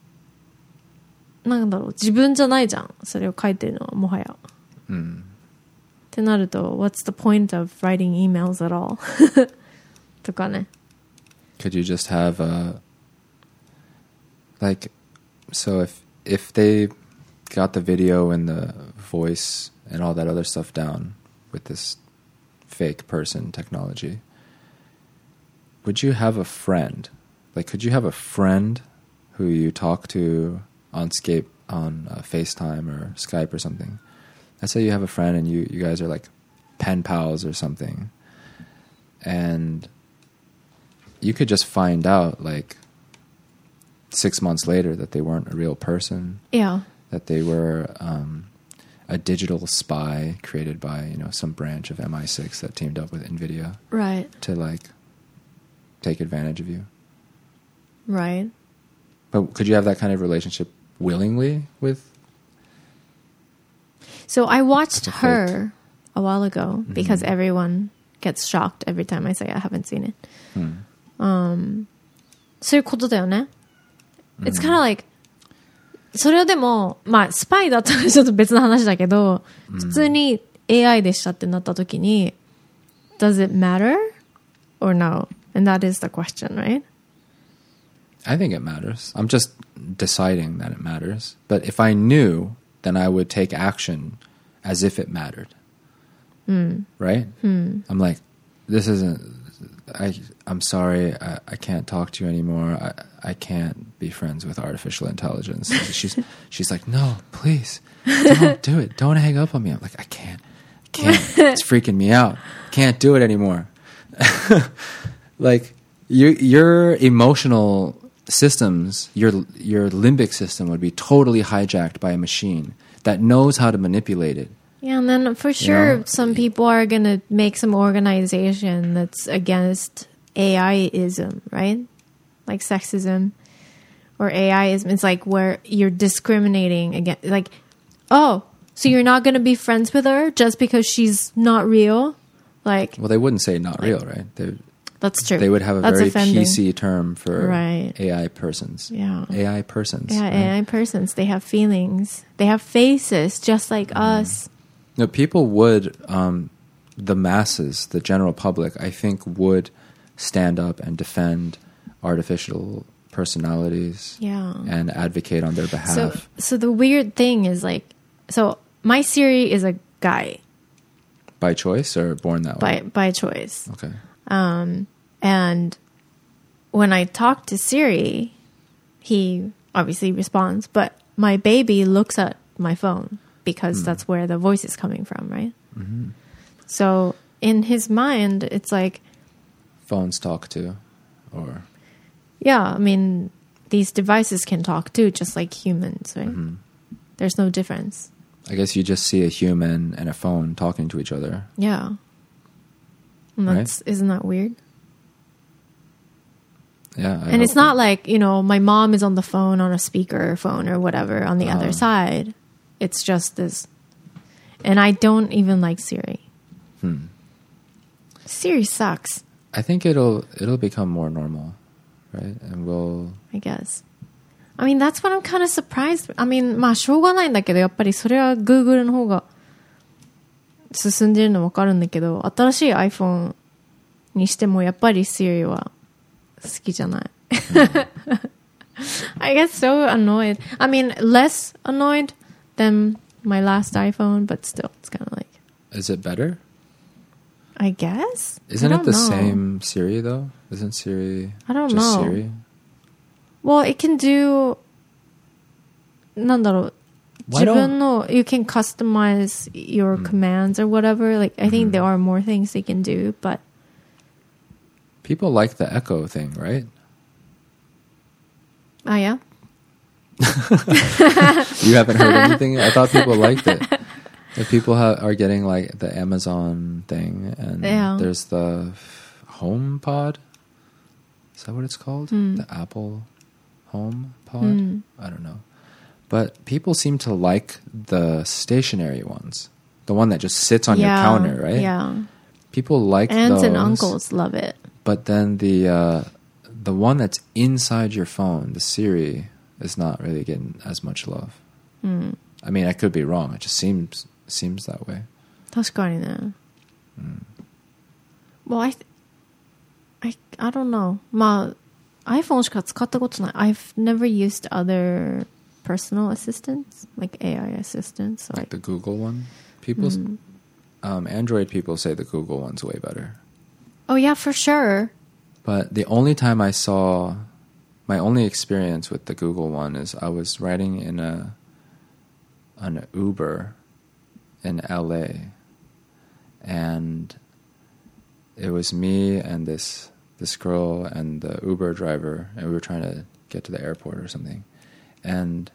なんだろう、自分じゃないじゃん、それを書いてるのはもはや、うん、ってなると What's the point of writing emails at all とかね。 Could you just have a like, so if if they got the video and the voice and all that other stuff down with this fake person technology, would you have a friend, like could you have a friend who you talk to on Skype, on uh, FaceTime or Skype or something? Let's say you have a friend and you, you guys are like pen pals or something, and you could just find out like six months later that they weren't a real person. Yeah. That they were um, a digital spy created by, you know, some branch of M I six that teamed up with NVIDIA. Right. To like take advantage of you. Right. But could you have that kind of relationship willingly with? So I watched Her a while ago, mm-hmm. because everyone gets shocked every time I say I haven't seen it. Hmm. Um, そういうことだよね。It's kind of like それはでもまあスパイだったらちょっと別の話だけど、普通に A I でしたってなった時に Does it matter or no? And that is the question, right? I think it matters. I'm just deciding that it matters. But if I knew, then I would take action as if it mattered. Mm. Right? Mm. I'm like, this isn't, I, I'm sorry, I, I can't talk to you anymore. I, I can't be friends with artificial intelligence. She's, she's like, no, please, don't do it. Don't hang up on me. I'm like, I can't, I can't. It's freaking me out. Can't do it anymore. Like, you, your emotional systems, your your limbic system would be totally hijacked by a machine that knows how to manipulate it. Yeah, and then for sure, you know? Some people are going to make some organization that's against A I-ism, right? Like sexism or A I-ism. It's like where you're discriminating against, like, oh, so you're not going to be friends with her just because she's not real? Like, well, they wouldn't say not like, real, right? They, that's true. They would have a that's very offending. P C term for right. A I persons. Yeah. A I persons. Yeah, right? A I persons. They have feelings. They have faces just like mm. us. No, people would, um, the masses, the general public, I think would stand up and defend artificial personalities Yeah. and advocate on their behalf. So, so the weird thing is like, so my Siri is a guy By choice or born that by way? by choice. Okay. Um, and when I talk to Siri, he obviously responds, but my baby looks at my phone because Mm. that's where the voice is coming from, right? hmm So in his mind, it's like, Phones talk to, or yeah, I mean, these devices can talk too, just like humans, right? mhm. There's no difference. I guess you just see a human and a phone talking to each other. Yeah. And that's, isn't that weird? Yeah. I And it's hope not that- like, you know, my mom is on the phone on a speaker phone or whatever on the Uh-huh. other side. It's just this. And I don't even like Siri. Hmm. Siri sucks, I think it'll it'll become more normal, right? And we'll I guess. I mean, that's what I'm kind of surprised. I mean, まあ、しょうがないんだけど、やっぱりそれは Google の方が進んでるのわかるんだけど、新しい iPhone にしてもやっぱり Siri は好きじゃない。I get so annoyed. I mean, less annoyed than my last iPhone, but still, it's kind of like, Is it better? I guess? Isn't I it don't the know. same Siri though? Isn't Siri I don't just know. Siri? Well, it can do, なんだろう、 Why 自分の you can customize your commands or whatever. Like, I think there are more things they can do, but People like the Echo thing, right? oh yeah, You haven't heard anything? I thought people liked it. If people ha- are getting like the Amazon thing, and Yeah. there's the Home Pod. Is that what it's called? Hmm. The Apple Home Pod? Hmm. I don't know. But people seem to like the stationary ones. The one that just sits on yeah, your counter, right? Yeah, People like aunts those. and uncles love it. But then the uh, the one that's inside your phone, the Siri, is not really getting as much love. Mm. I mean, I could be wrong. It just seems seems that way. 確かにね。Well, I, th- I, I don't know. まあ、iPhone しか使ったことない。I've never used other personal assistants, like A I assistants. So Like I, the Google one. People, Mm. um, Android people say the Google one's way better. oh yeah, for sure. But the only time I saw, my only experience with the Google one is I was riding in a an Uber in L A, and it was me and this this girl and the Uber driver, and we were trying to get to the airport or something, and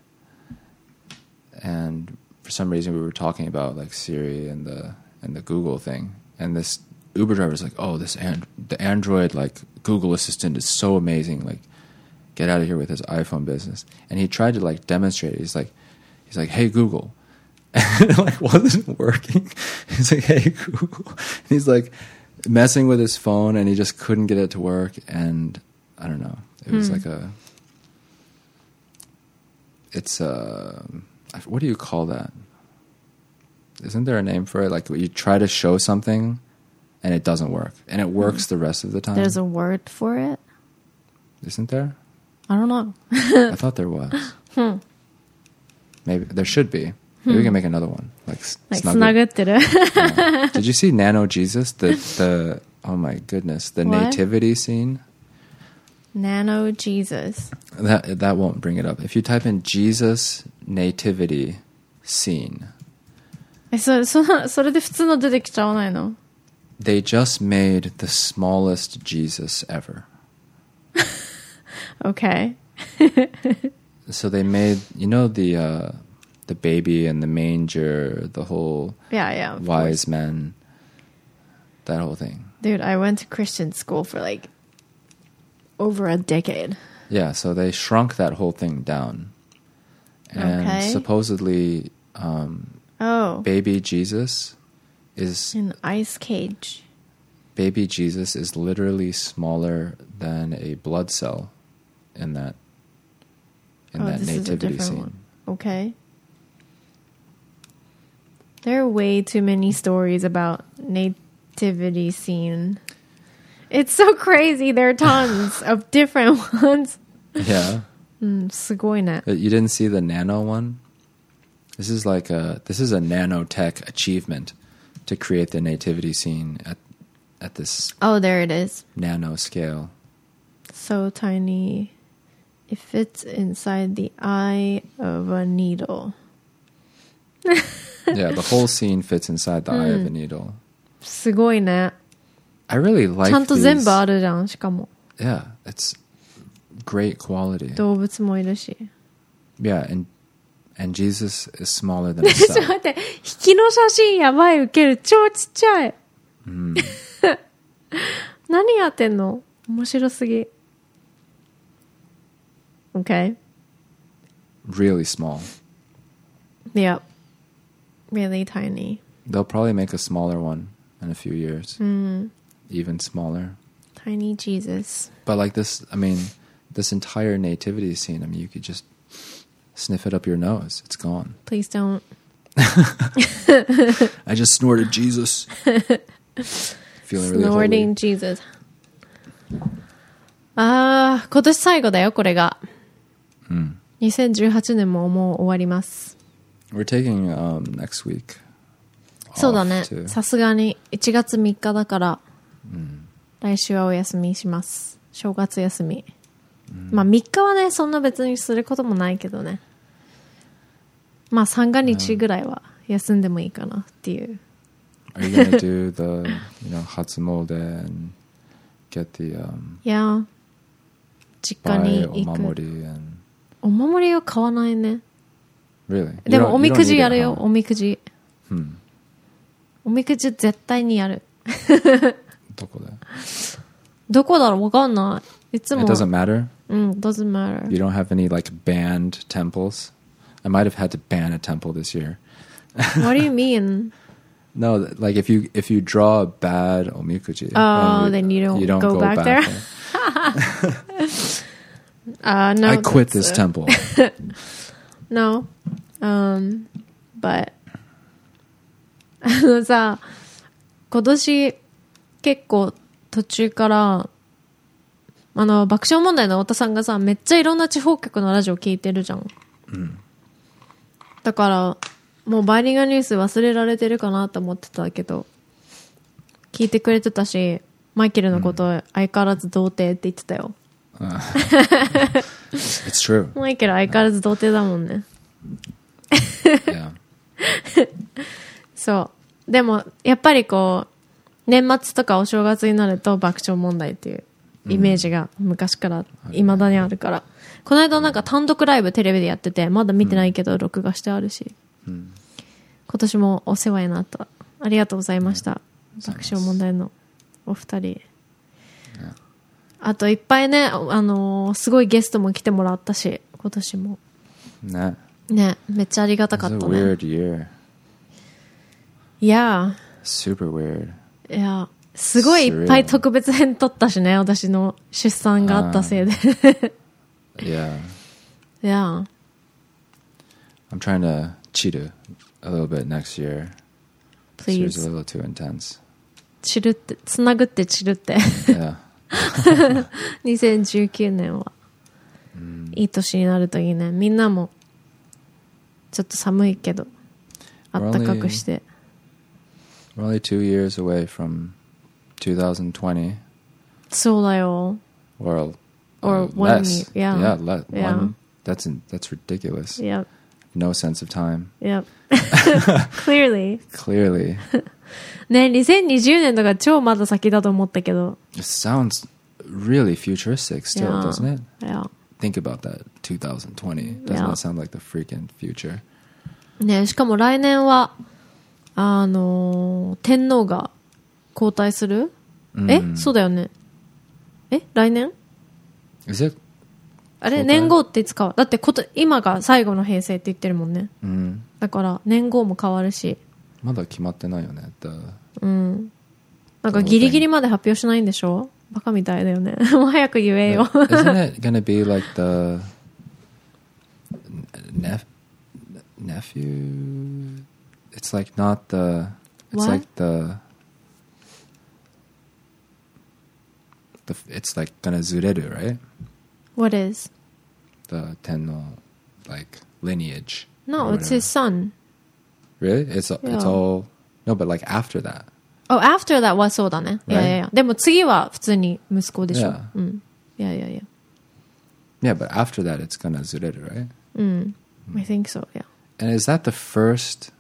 and for some reason we were talking about like Siri and the and the Google thing, and this Uber driver's like, oh, this and the Android like Google Assistant is so amazing, like get out of here with his iPhone business. And he tried to like demonstrate it. He's like, he's like, hey Google, and it like wasn't working. He's like, hey Google, and he's like messing with his phone, and he just couldn't get it to work. And I don't know, it was Hmm. like a, it's a, what do you call that? Isn't there a name for it? Like you try to show something and it doesn't work, and it works the rest of the time. There's a word for it. Isn't there? I don't know. I thought there was. Hmm. Maybe there should be. Maybe we can make another one. Like, s- Like, snuggle- つながってる。 Yeah. Did you see Nano Jesus? The the oh my goodness, the What? nativity scene. Nano Jesus. That that won't bring it up. If you type in Jesus nativity scene, え、そ、そ、それで普通の出てきちゃわないの？ they just made the smallest Jesus ever. Okay. So they made, you know, the uh, the baby and the manger, the whole Yeah, yeah. of wise course. men, that whole thing. Dude, I went to Christian school for like over a decade. Yeah, so they shrunk that whole thing down. And Okay. supposedly, um, Oh. baby Jesus is An ice cage. baby Jesus is literally smaller than a blood cell in that in Oh, that this is a nativity different scene. one. Okay. There are way too many stories about nativity scene. It's so crazy. There are tons of different ones. Yeah. うん、すごいね。 But you didn't see the nano one? This is like a this is a nanotech achievement to create the nativity scene at at this Oh, there it is. nano scale. So tiny. It fits inside the eye of a needle. Yeah, the whole scene fits inside the eye of a needle. すごいね。 I really like ちゃんと these. 全部あるじゃん、しかも。 Yeah, it's great quality. 動物もいるし。 Yeah, and and Jesus is smaller than ちょっと himself. 待って、引きの写真やばい、ウケる。超ちっちゃい。何やってんの？面白すぎ。Okay. Really small. Yep. Really tiny. They'll probably make a smaller one in a few years. Even smaller. Tiny Jesus. But like this, I mean, this entire nativity scene, I mean, you could just sniff it up your nose. It's gone. Please don't. I just snorted Jesus. Feeling really Snorting holy. Jesus. あー、今年最後だよ、これが。にせんじゅうはちねんももう終わります。 We're taking um, next week. そうだね off too. さすがにいちがつみっかだから、来週はお休みします。正月休み、まあみっかはねそんな別にすることもないけどね、まあ三が日ぐらいは休んでもいいかなっていう。 Are you gonna do the, you know, Hatsumode and get the um, いや実家に buy 行く。 omamori and お守りは買わないね。 really? で You も don't- おみ you don't くじ need や it るよ、 at home. おみくじ。 Hmm. おみくじ絶対にやる。 どこで？ どこだろうわかんない。いつも。 It doesn't matter? うん、doesn't matter. You don't have any like banned temples? I might have had to ban a temple this year. What do you mean? No, th- like if you if you draw a bad omikuji, Oh, then you don't go back there? Uh, no, I quit this that's, uh, temple. No. Um, but あのさ、今年結構途中からあの爆笑問題の太田さんがさ、めっちゃいろんな地方局のラジオ聞いてるじゃん。だからもうバイリンガルニュース忘れられてるかなと思ってたけど、聞いてくれてたし、マイケルのこと相変わらず童貞って言ってたよ。 It's true. マイケル相変わらず童貞だもんね。 Yeah. そう。でもやっぱりこう年末とかお正月になると爆笑問題っていうイメージが昔から未だにあるから、この間なんか単独ライブテレビでやってて、まだ見てないけど録画してあるし、今年もお世話になった。ありがとうございました、爆笑問題のお二人。あといっぱいね、あのー、すごいゲストも来てもらったし、今年もね、 ね、めっちゃありがたかった It's a ね。 weird year. いや Super weird. いやすごいいっぱい特別編撮ったしね、私の出産があったせいで。 Yeah. いや I'm trying to cheat a, a little bit next year. This year's a please little too intense. 散るって、つなぐって散るって。 Yeah. にせんじゅうきゅうねんは、いい年になるといいね。みんなもちょっと寒いけどあったかくして。 We're only two years away from twenty twenty. そうだよ。 Or, Or uh, one less. year, yeah. Yeah, le- Yeah. One, that's in, that's ridiculous. Yep. No sense of time. Yep. Clearly. Clearly. ね、にせんにじゅうねんとか超まだ先だと思ったけど。 It sounds really futuristic still, Yeah. doesn't it? Yeah. Think about that. twenty twenty. Doesn't Yeah. that sound like the freaking future? ね、しかも来年はあのー、天皇が交代する？え、そうだよね。え、来年？ Is it? あれ、 交代年号っていつか？だってこと今が最後の平成って言ってるもんね。 うん。 だから年号も変わるし。 まだ決まってないよね。The... うん。なんかギリギリまで発表しないんでしょ？バカみたいだよね。もう早く言えよ。 Isn't it gonna be like the nep nephew? It's like not the. It's What? like the. the, it's like gonna zureru, right? What is? The Tenno, like, lineage. No, or it's whatever. his son. Really? It's it's Yeah. all no, but like after that. Oh, after that はそうだね。いやいやいや。でも次は普通に息子でしょ。 Yeah. うん。いやいやいや。 Yeah, but after that, it's gonna zureru, right? うん。I think so, yeah. And is that the first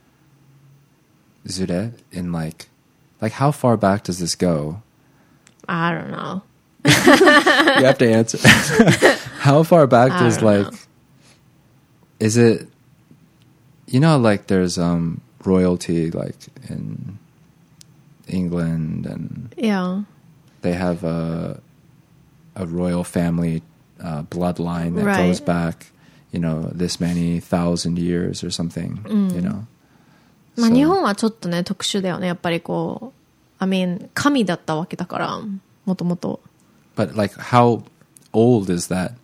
zure in like, like how far back does this go? I don't know. You have to answer. How far back I does don't like, know. is it, you know, like there's um royalty like in England and Yeah. they have a, a royal family uh, bloodline that Right. goes back, you know, this many thousand years or something, you know. まあ So- 日本はちょっとね、特殊だよね。やっぱりこう、I mean, 神だったわけだから、もともと。 But like, how old is that?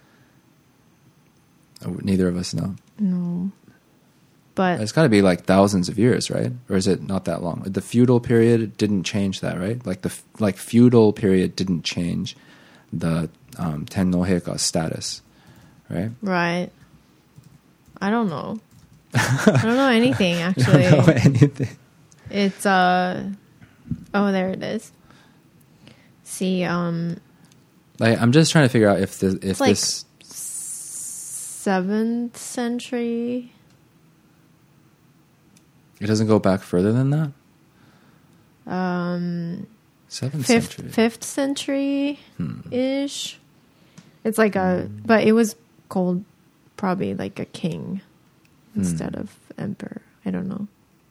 Neither of us know. No. But It's got to be like thousands of years, right? Or is it not that long? The feudal period didn't change that, right? Like the f- like feudal period didn't change the um, Tenno Heika's status, right? right. I don't know. I don't know anything actually. I don't know anything. It's uh oh, there it is. See, um Like, I'm just trying to figure out if the if It's like- this seventh century. it doesn't go back further than that. Um Seventh fifth century. fifth century ish. It's like a but it was called probably like a king instead of emperor. I don't know.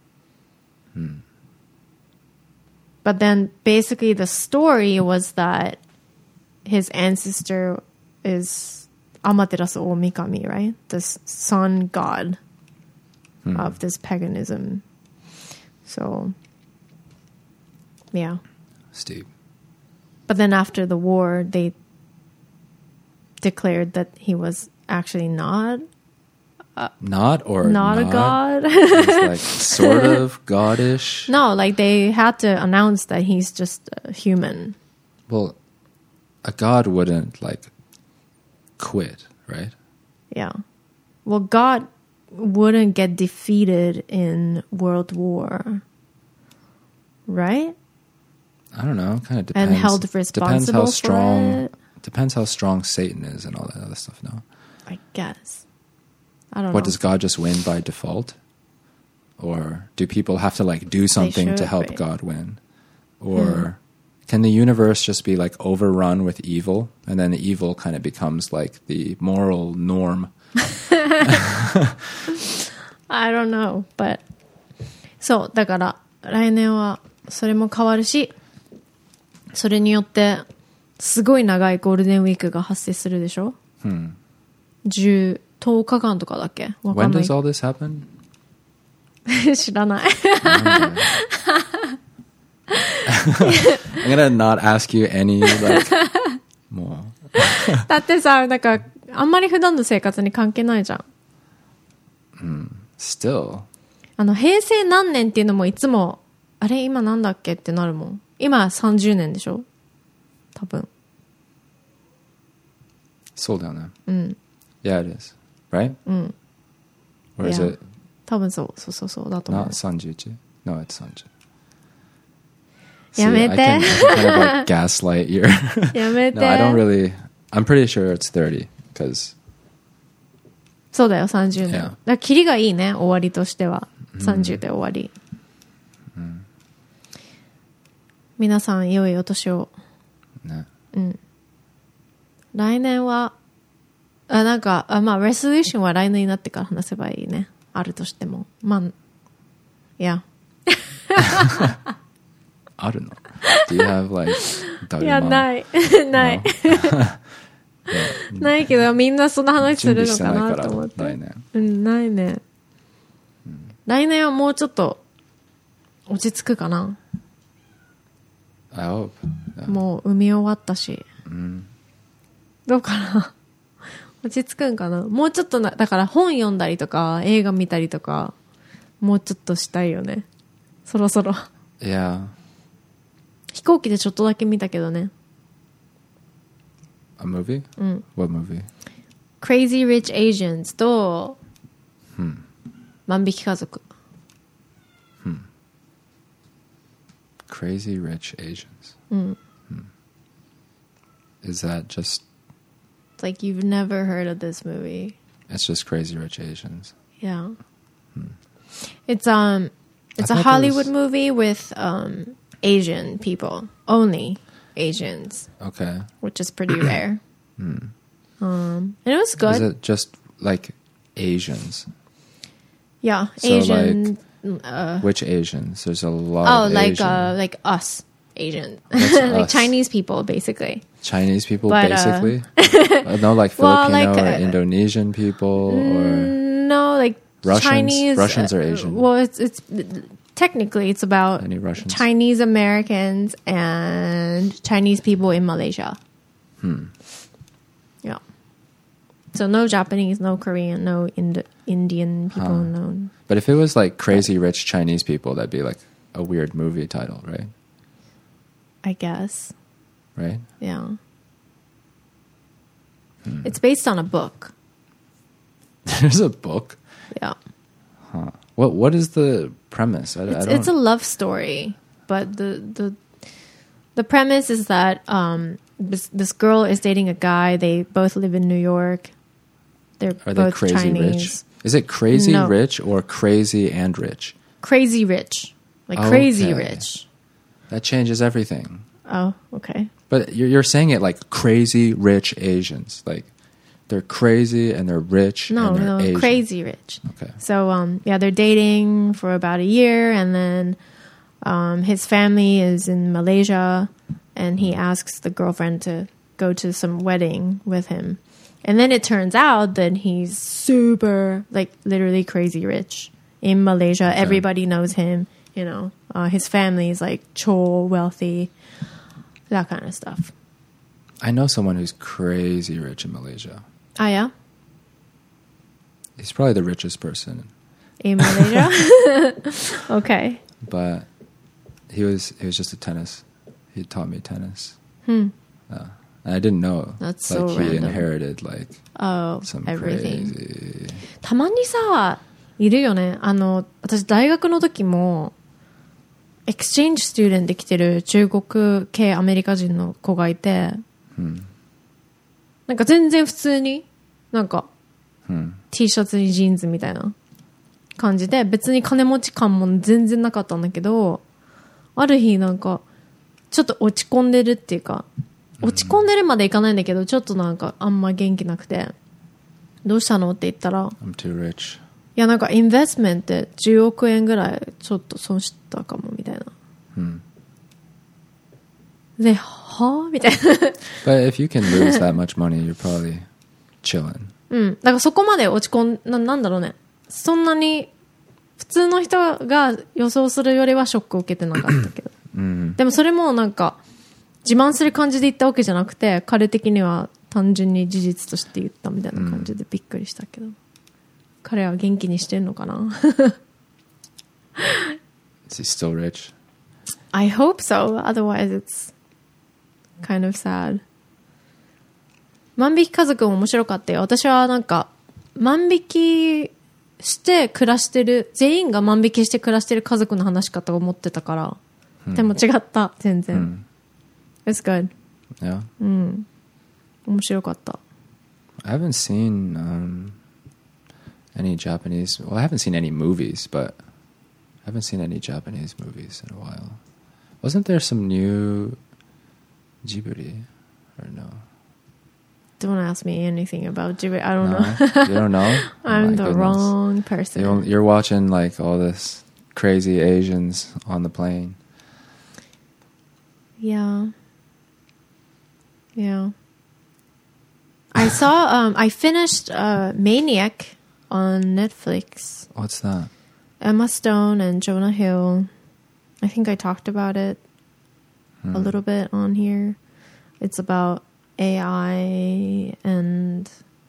But then basically the story was that his ancestor is Amaterasu Omikami, right? The s- sun god of this paganism. So, yeah. Steve. But then after the war, they declared that he was actually not Not or not a god. It's like sort of goddish. No, like they had to announce that he's just a human. Well, a god wouldn't like quit, right? Yeah. Well, God wouldn't get defeated in World War, right? I don't know. Kind of depends. And held Depends responsible how for strong. it. Depends how strong Satan is and all that other stuff. No. I guess. I don't What know. does God just win by default, or do people have to like do something to should, help right? God win, or can the universe just be like overrun with evil, and then the evil kind of becomes like the moral norm? I don't know, but そうだから来年はそれも変わるし、それによってすごい長いゴールデンウィークが発生するでしょ。十とおかかんとかだっけ？わか When んない does all this happen? 知らない。 I'm gonna not ask you any like more. だってさ、なんかあんまり普段の生活に関係ないじゃん。 Still, あの平成何年っていうのもいつもあれ今なんだっけってなるもん。今さんじゅうねんでしょ。多分。 sold down there. Yeah, it is. Right? Or is Yeah. it 多分そうそうそうそうだと思う。 not Sanjuichi? No, it's Sanju. やめて。 I can, I can kind of like gaslight your. やめて。 No, I don't really. I'm pretty sure it's thirty because そうだよ、さんじゅうねん。 Yeah. だからキリがいいね、終わりとしては。さんじゅうで終わり。皆さん、良いお年を。 ね来年は、あ、なんか、あ、まあ、レソリューションは来年になってから話せばいいね。あるとしても。まあ、いや。 あるの Do you have like いや、ない。ない。ないけど、みんなその話するのかなと思って。 来年。 うん、ないね。来年はもうちょっと落ち着くかな。 I hope. Yeah. もう産み終わったし。どうかな。落ち着くんかな。もうちょっとな、だから本読んだりとか、映画見たりとか、もうちょっとしたいよね。そろそろ。 Yeah. 飛行機でちょっとだけ見たけどね。 A movie? What movie? Crazy Rich Asians と、万引き家族。 Crazy Rich Asians. Hmm. Is that just... It's like you've never heard of this movie. It's just Crazy Rich Asians. Yeah. It's um it's I a thought there Hollywood was- movie with um Asian people. Only Asians, Okay. which is pretty rare. Um and it was good. Is it just like Asians? Yeah, So, Asian uh Which Asians? There's a lot oh of like Asian. uh like us Asian. What's like us? Chinese people basically. Chinese people, But, uh, basically? Uh, no, like Well, Filipino like, or uh, Indonesian people or... No, like Russians? Chinese Russians uh, are Asian. Well, it's it's technically it's about Any Russians? Chinese Americans and Chinese people in Malaysia. Hmm. Yeah. So no Japanese, no Korean, no Ind- Indian people, Huh. no. But if it was like Crazy Rich Chinese people, that'd be like a weird movie title, right? I guess. Right? Yeah. Hmm. It's based on a book. There's a book? Yeah. Huh. What What is the premise? I, I It's, don't... it's a love story, but the the the premise is that um, this this girl is dating a guy. They both live in New York. They're Are they both crazy Chinese. rich? Is it crazy No. rich or crazy and rich? Crazy rich, like Okay. crazy rich. That changes everything. Oh, okay. But you're, you're saying it like crazy rich Asians. Like they're crazy and they're rich No, and they're no, Asian. crazy rich. Okay. So, um, yeah, they're dating for about a year, and then um, his family is in Malaysia, and he asks the girlfriend to go to some wedding with him. And then it turns out that he's super, like, literally crazy rich in Malaysia. Everybody knows him, you know. Uh, his family is, like,超wealthy, that kind of stuff. I know someone who's crazy rich in Malaysia. Ah, yeah? He's probably the richest person. In Malaysia? Okay. But he was he was just a tennis. He taught me tennis. Hmm. Uh, and I didn't know. That's like so he random. inherited like Oh, some everything. crazy. たまにさ、いるよね。あの、私大学の時も、エクスチェンジスチューデントで来てる中国系アメリカ人の子がいて、 Hmm. なんか全然普通に、なんか、 Hmm. T シャツにジーンズみたいな感じで、別に金持ち感も全然なかったんだけど、ある日なんか、ちょっと落ち込んでるっていうか、落ち込んでるまでいかないんだけど、ちょっとなんかあんま元気なくて、どうしたのって言ったら、 I'm too rich. いやなんかインベストメントでじゅうおくえんぐらいちょっと損したかもみたいな。 Hmm. で、はぁみたいな。 But if you can lose that much money, you're probably chilling. うん。だからそこまで落ち込ん、な、なんだろうね。そんなに、普通の人が予想するよりはショックを受けてなかったけど。 Hmm. でもそれもなんか、自慢する感じで言ったわけじゃなくて、彼的には単純に事実として言ったみたいな感じでびっくりしたけど。彼は元気にしてんのかな Is he still rich? I hope so. Otherwise it's kind of sad. 万引き家族も面白かったよ。私はなんか、万引きして暮らしてる、全員が万引きして暮らしてる家族の話かと思ってたから。でも違った、全然。It's good. Yeah. うん。面白かった。 I haven't seen um, any Japanese. Well, I haven't seen any movies, but I haven't seen any Japanese movies in a while. Wasn't there some new Ghibli or no? Don't ask me anything about Ghibli. I don't No? know. You don't know? Oh I'm my the goodness. wrong person. You- You're watching like all this crazy Asians on the plane. Yeah. Yeah. I saw, um, I finished uh, Maniac on Netflix. What's that? Emma Stone and Jonah Hill. I think I talked about it Hmm. a little bit on here. It's about A I and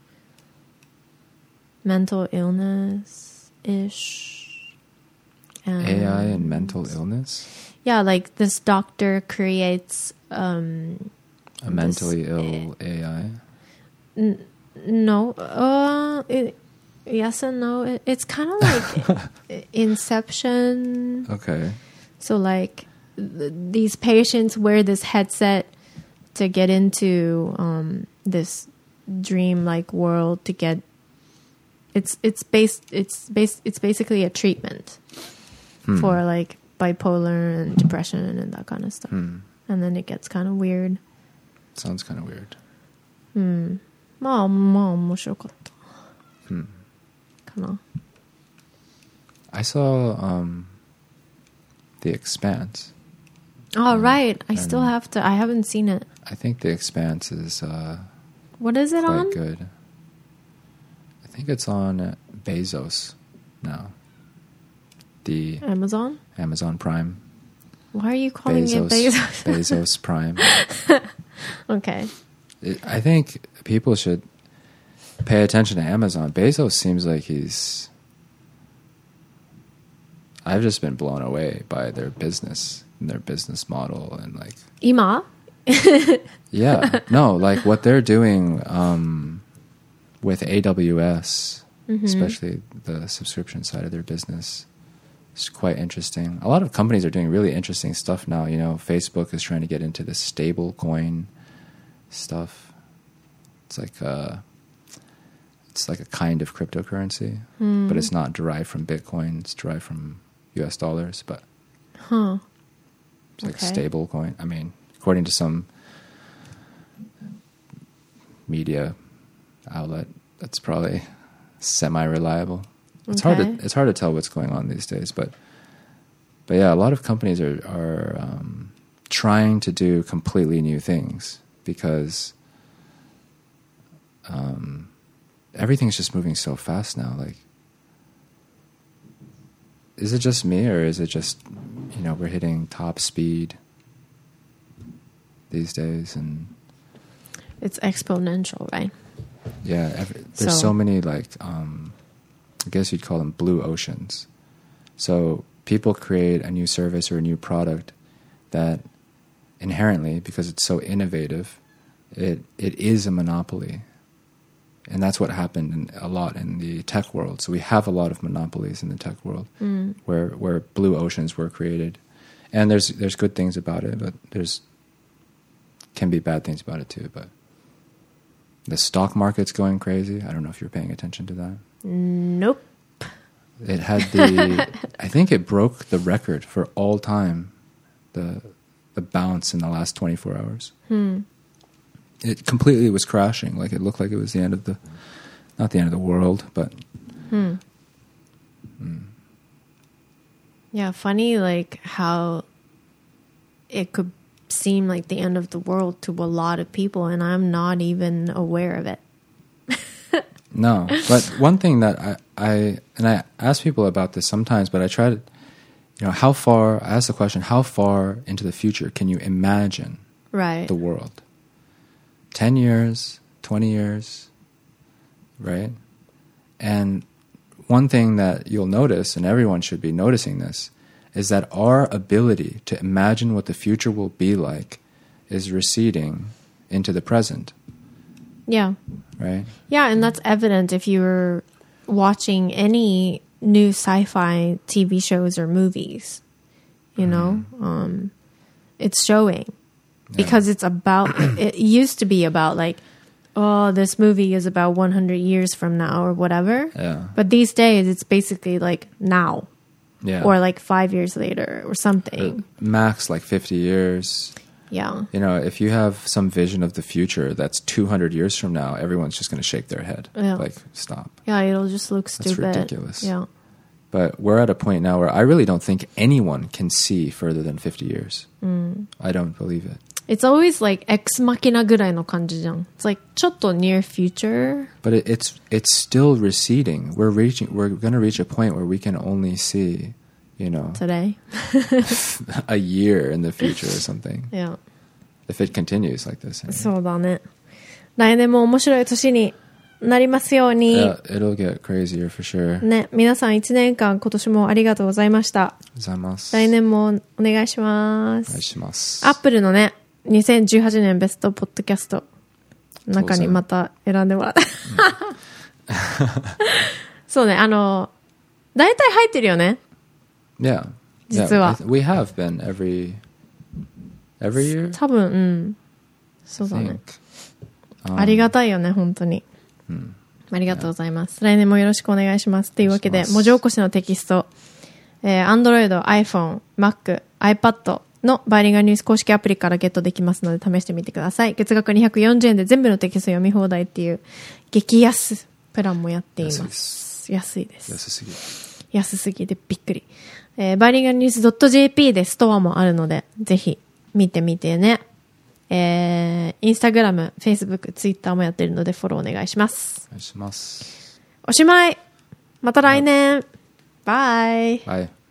mental illness-ish. And A I and mental illness? yeah, like this doctor creates um, A mentally ill A I? N- no. Uh, it, yes and no. It, it's kind of like Inception. Okay. So like th- these patients wear this headset to get into um, this dream-like world to get. It's it's based it's based it's basically a treatment hmm. for like bipolar and depression and that kind of stuff. Hmm. And then it gets kind of weird. Sounds kind of weird. Hmm. まあまあ面白かった。Hmm. かな。 I saw um, The Expanse. Oh, um, right. I still have to. I haven't seen it. I think The Expanse is uh, what is it quite on? good. I think it's on Bezos now. The Amazon? Amazon Prime. Why are you calling Bezos, it Bezos? Bezos Prime. Okay. It, I think people should pay attention to Amazon. Bezos seems like he's... I've just been blown away by their business and their business model and like... Ima? Yeah. No, like what they're doing um, with A W S, mm-hmm. especially the subscription side of their business, is quite interesting. A lot of companies are doing really interesting stuff now. You know, Facebook is trying to get into the stable coin stuff. It's like a, it's like a kind of cryptocurrency, mm. but it's not derived from Bitcoin. It's derived from U S dollars, but huh. it's like okay. stable coin. I mean, according to some media outlet, that's probably semi-reliable. It's okay. hard to it's hard to tell what's going on these days, but but yeah, a lot of companies are are um, trying to do completely new things because um, everything's just moving so fast now. Like, is it just me, or is it just, you know, we're hitting top speed these days? And it's exponential, right? Yeah, every, there's so, so many like um, I guess you'd call them blue oceans. So people create a new service or a new product that inherently, because it's so innovative, it it is a monopoly. And that's what happened in, a lot in the tech world. So we have a lot of monopolies in the tech world mm. where where blue oceans were created. And there's there's good things about it, but there's can be bad things about it too. But the stock market's going crazy. I don't know if you're paying attention to that. Nope. It had the, I think it broke the record for all time, the the bounce in the last twenty-four hours. Hmm. It completely was crashing. Like, it looked like it was the end of the, not the end of the world, but. Hmm. Mm. Yeah, funny like how it could seem like the end of the world to a lot of people, and I'm not even aware of it. No, but one thing that I, I, and I ask people about this sometimes, but I try to, you know, how far, I ask the question, how far into the future can you imagine right. the world? ten years, twenty years, right? And one thing that you'll notice, and everyone should be noticing this, is that our ability to imagine what the future will be like is receding into the present. Yeah. Right? Yeah, and that's evident if you're watching any new sci-fi T V shows or movies. You know? Mm. Um, it's showing. Because yeah. it's about, it used to be about like, oh, this movie is about one hundred years from now or whatever. Yeah. But these days, it's basically like now. Yeah. Or like five years later or something. Uh, max like fifty years. Yeah. You know, if you have some vision of the future that's two hundred years from now, everyone's just going to shake their head. Yeah. Like, stop. Yeah, it'll just look stupid. That's ridiculous. Yeah. But we're at a point now where I really don't think anyone can see further than fifty years. Mm. I don't believe it. It's always like ex machina ぐらいの感じじゃん. It's like ちょっと near future. But it, it's it's still receding. We're reaching. We're going to reach a point where we can only see, you know, today, a year in the future or something. Yeah. If it continues like this. Anyway. そうだね。来年も面白い年になりますように。 Yeah, it'll get crazier for sure. ね、皆さん一年間今年もありがとうございました。 ありがとうございます。 来年もお願いします。 お願いします。 アップルのね、 にせんじゅうはちねんベストポッドキャストの中にまた選んでもらった。そうね、あの、大体入ってるよね。 Yeah. 実は。 Yeah, we have been every, every year? 多分、うん。そうだね。 Um, ありがたいよね、本当に。うん、ありがとうございます。来年もよろしくお願いします。というわけで、文字起こしのテキスト、えー、Android、iPhone、Mac、iPad のバイリンガルニュース公式アプリからゲットできますので試してみてください。月額にひゃくよんじゅうえんで全部のテキスト読み放題っていう激安プランもやっています。安いです。 安すぎ。 安すぎでびっくり。えー、バイリンガルニュース .jp でストアもあるので、ぜひ見てみてね。えー、インスタグラム、フェイスブック、ツイッターもやってるのでフォローお願いします。 お願いします。 おしまい。また来年。バイ。 バイ。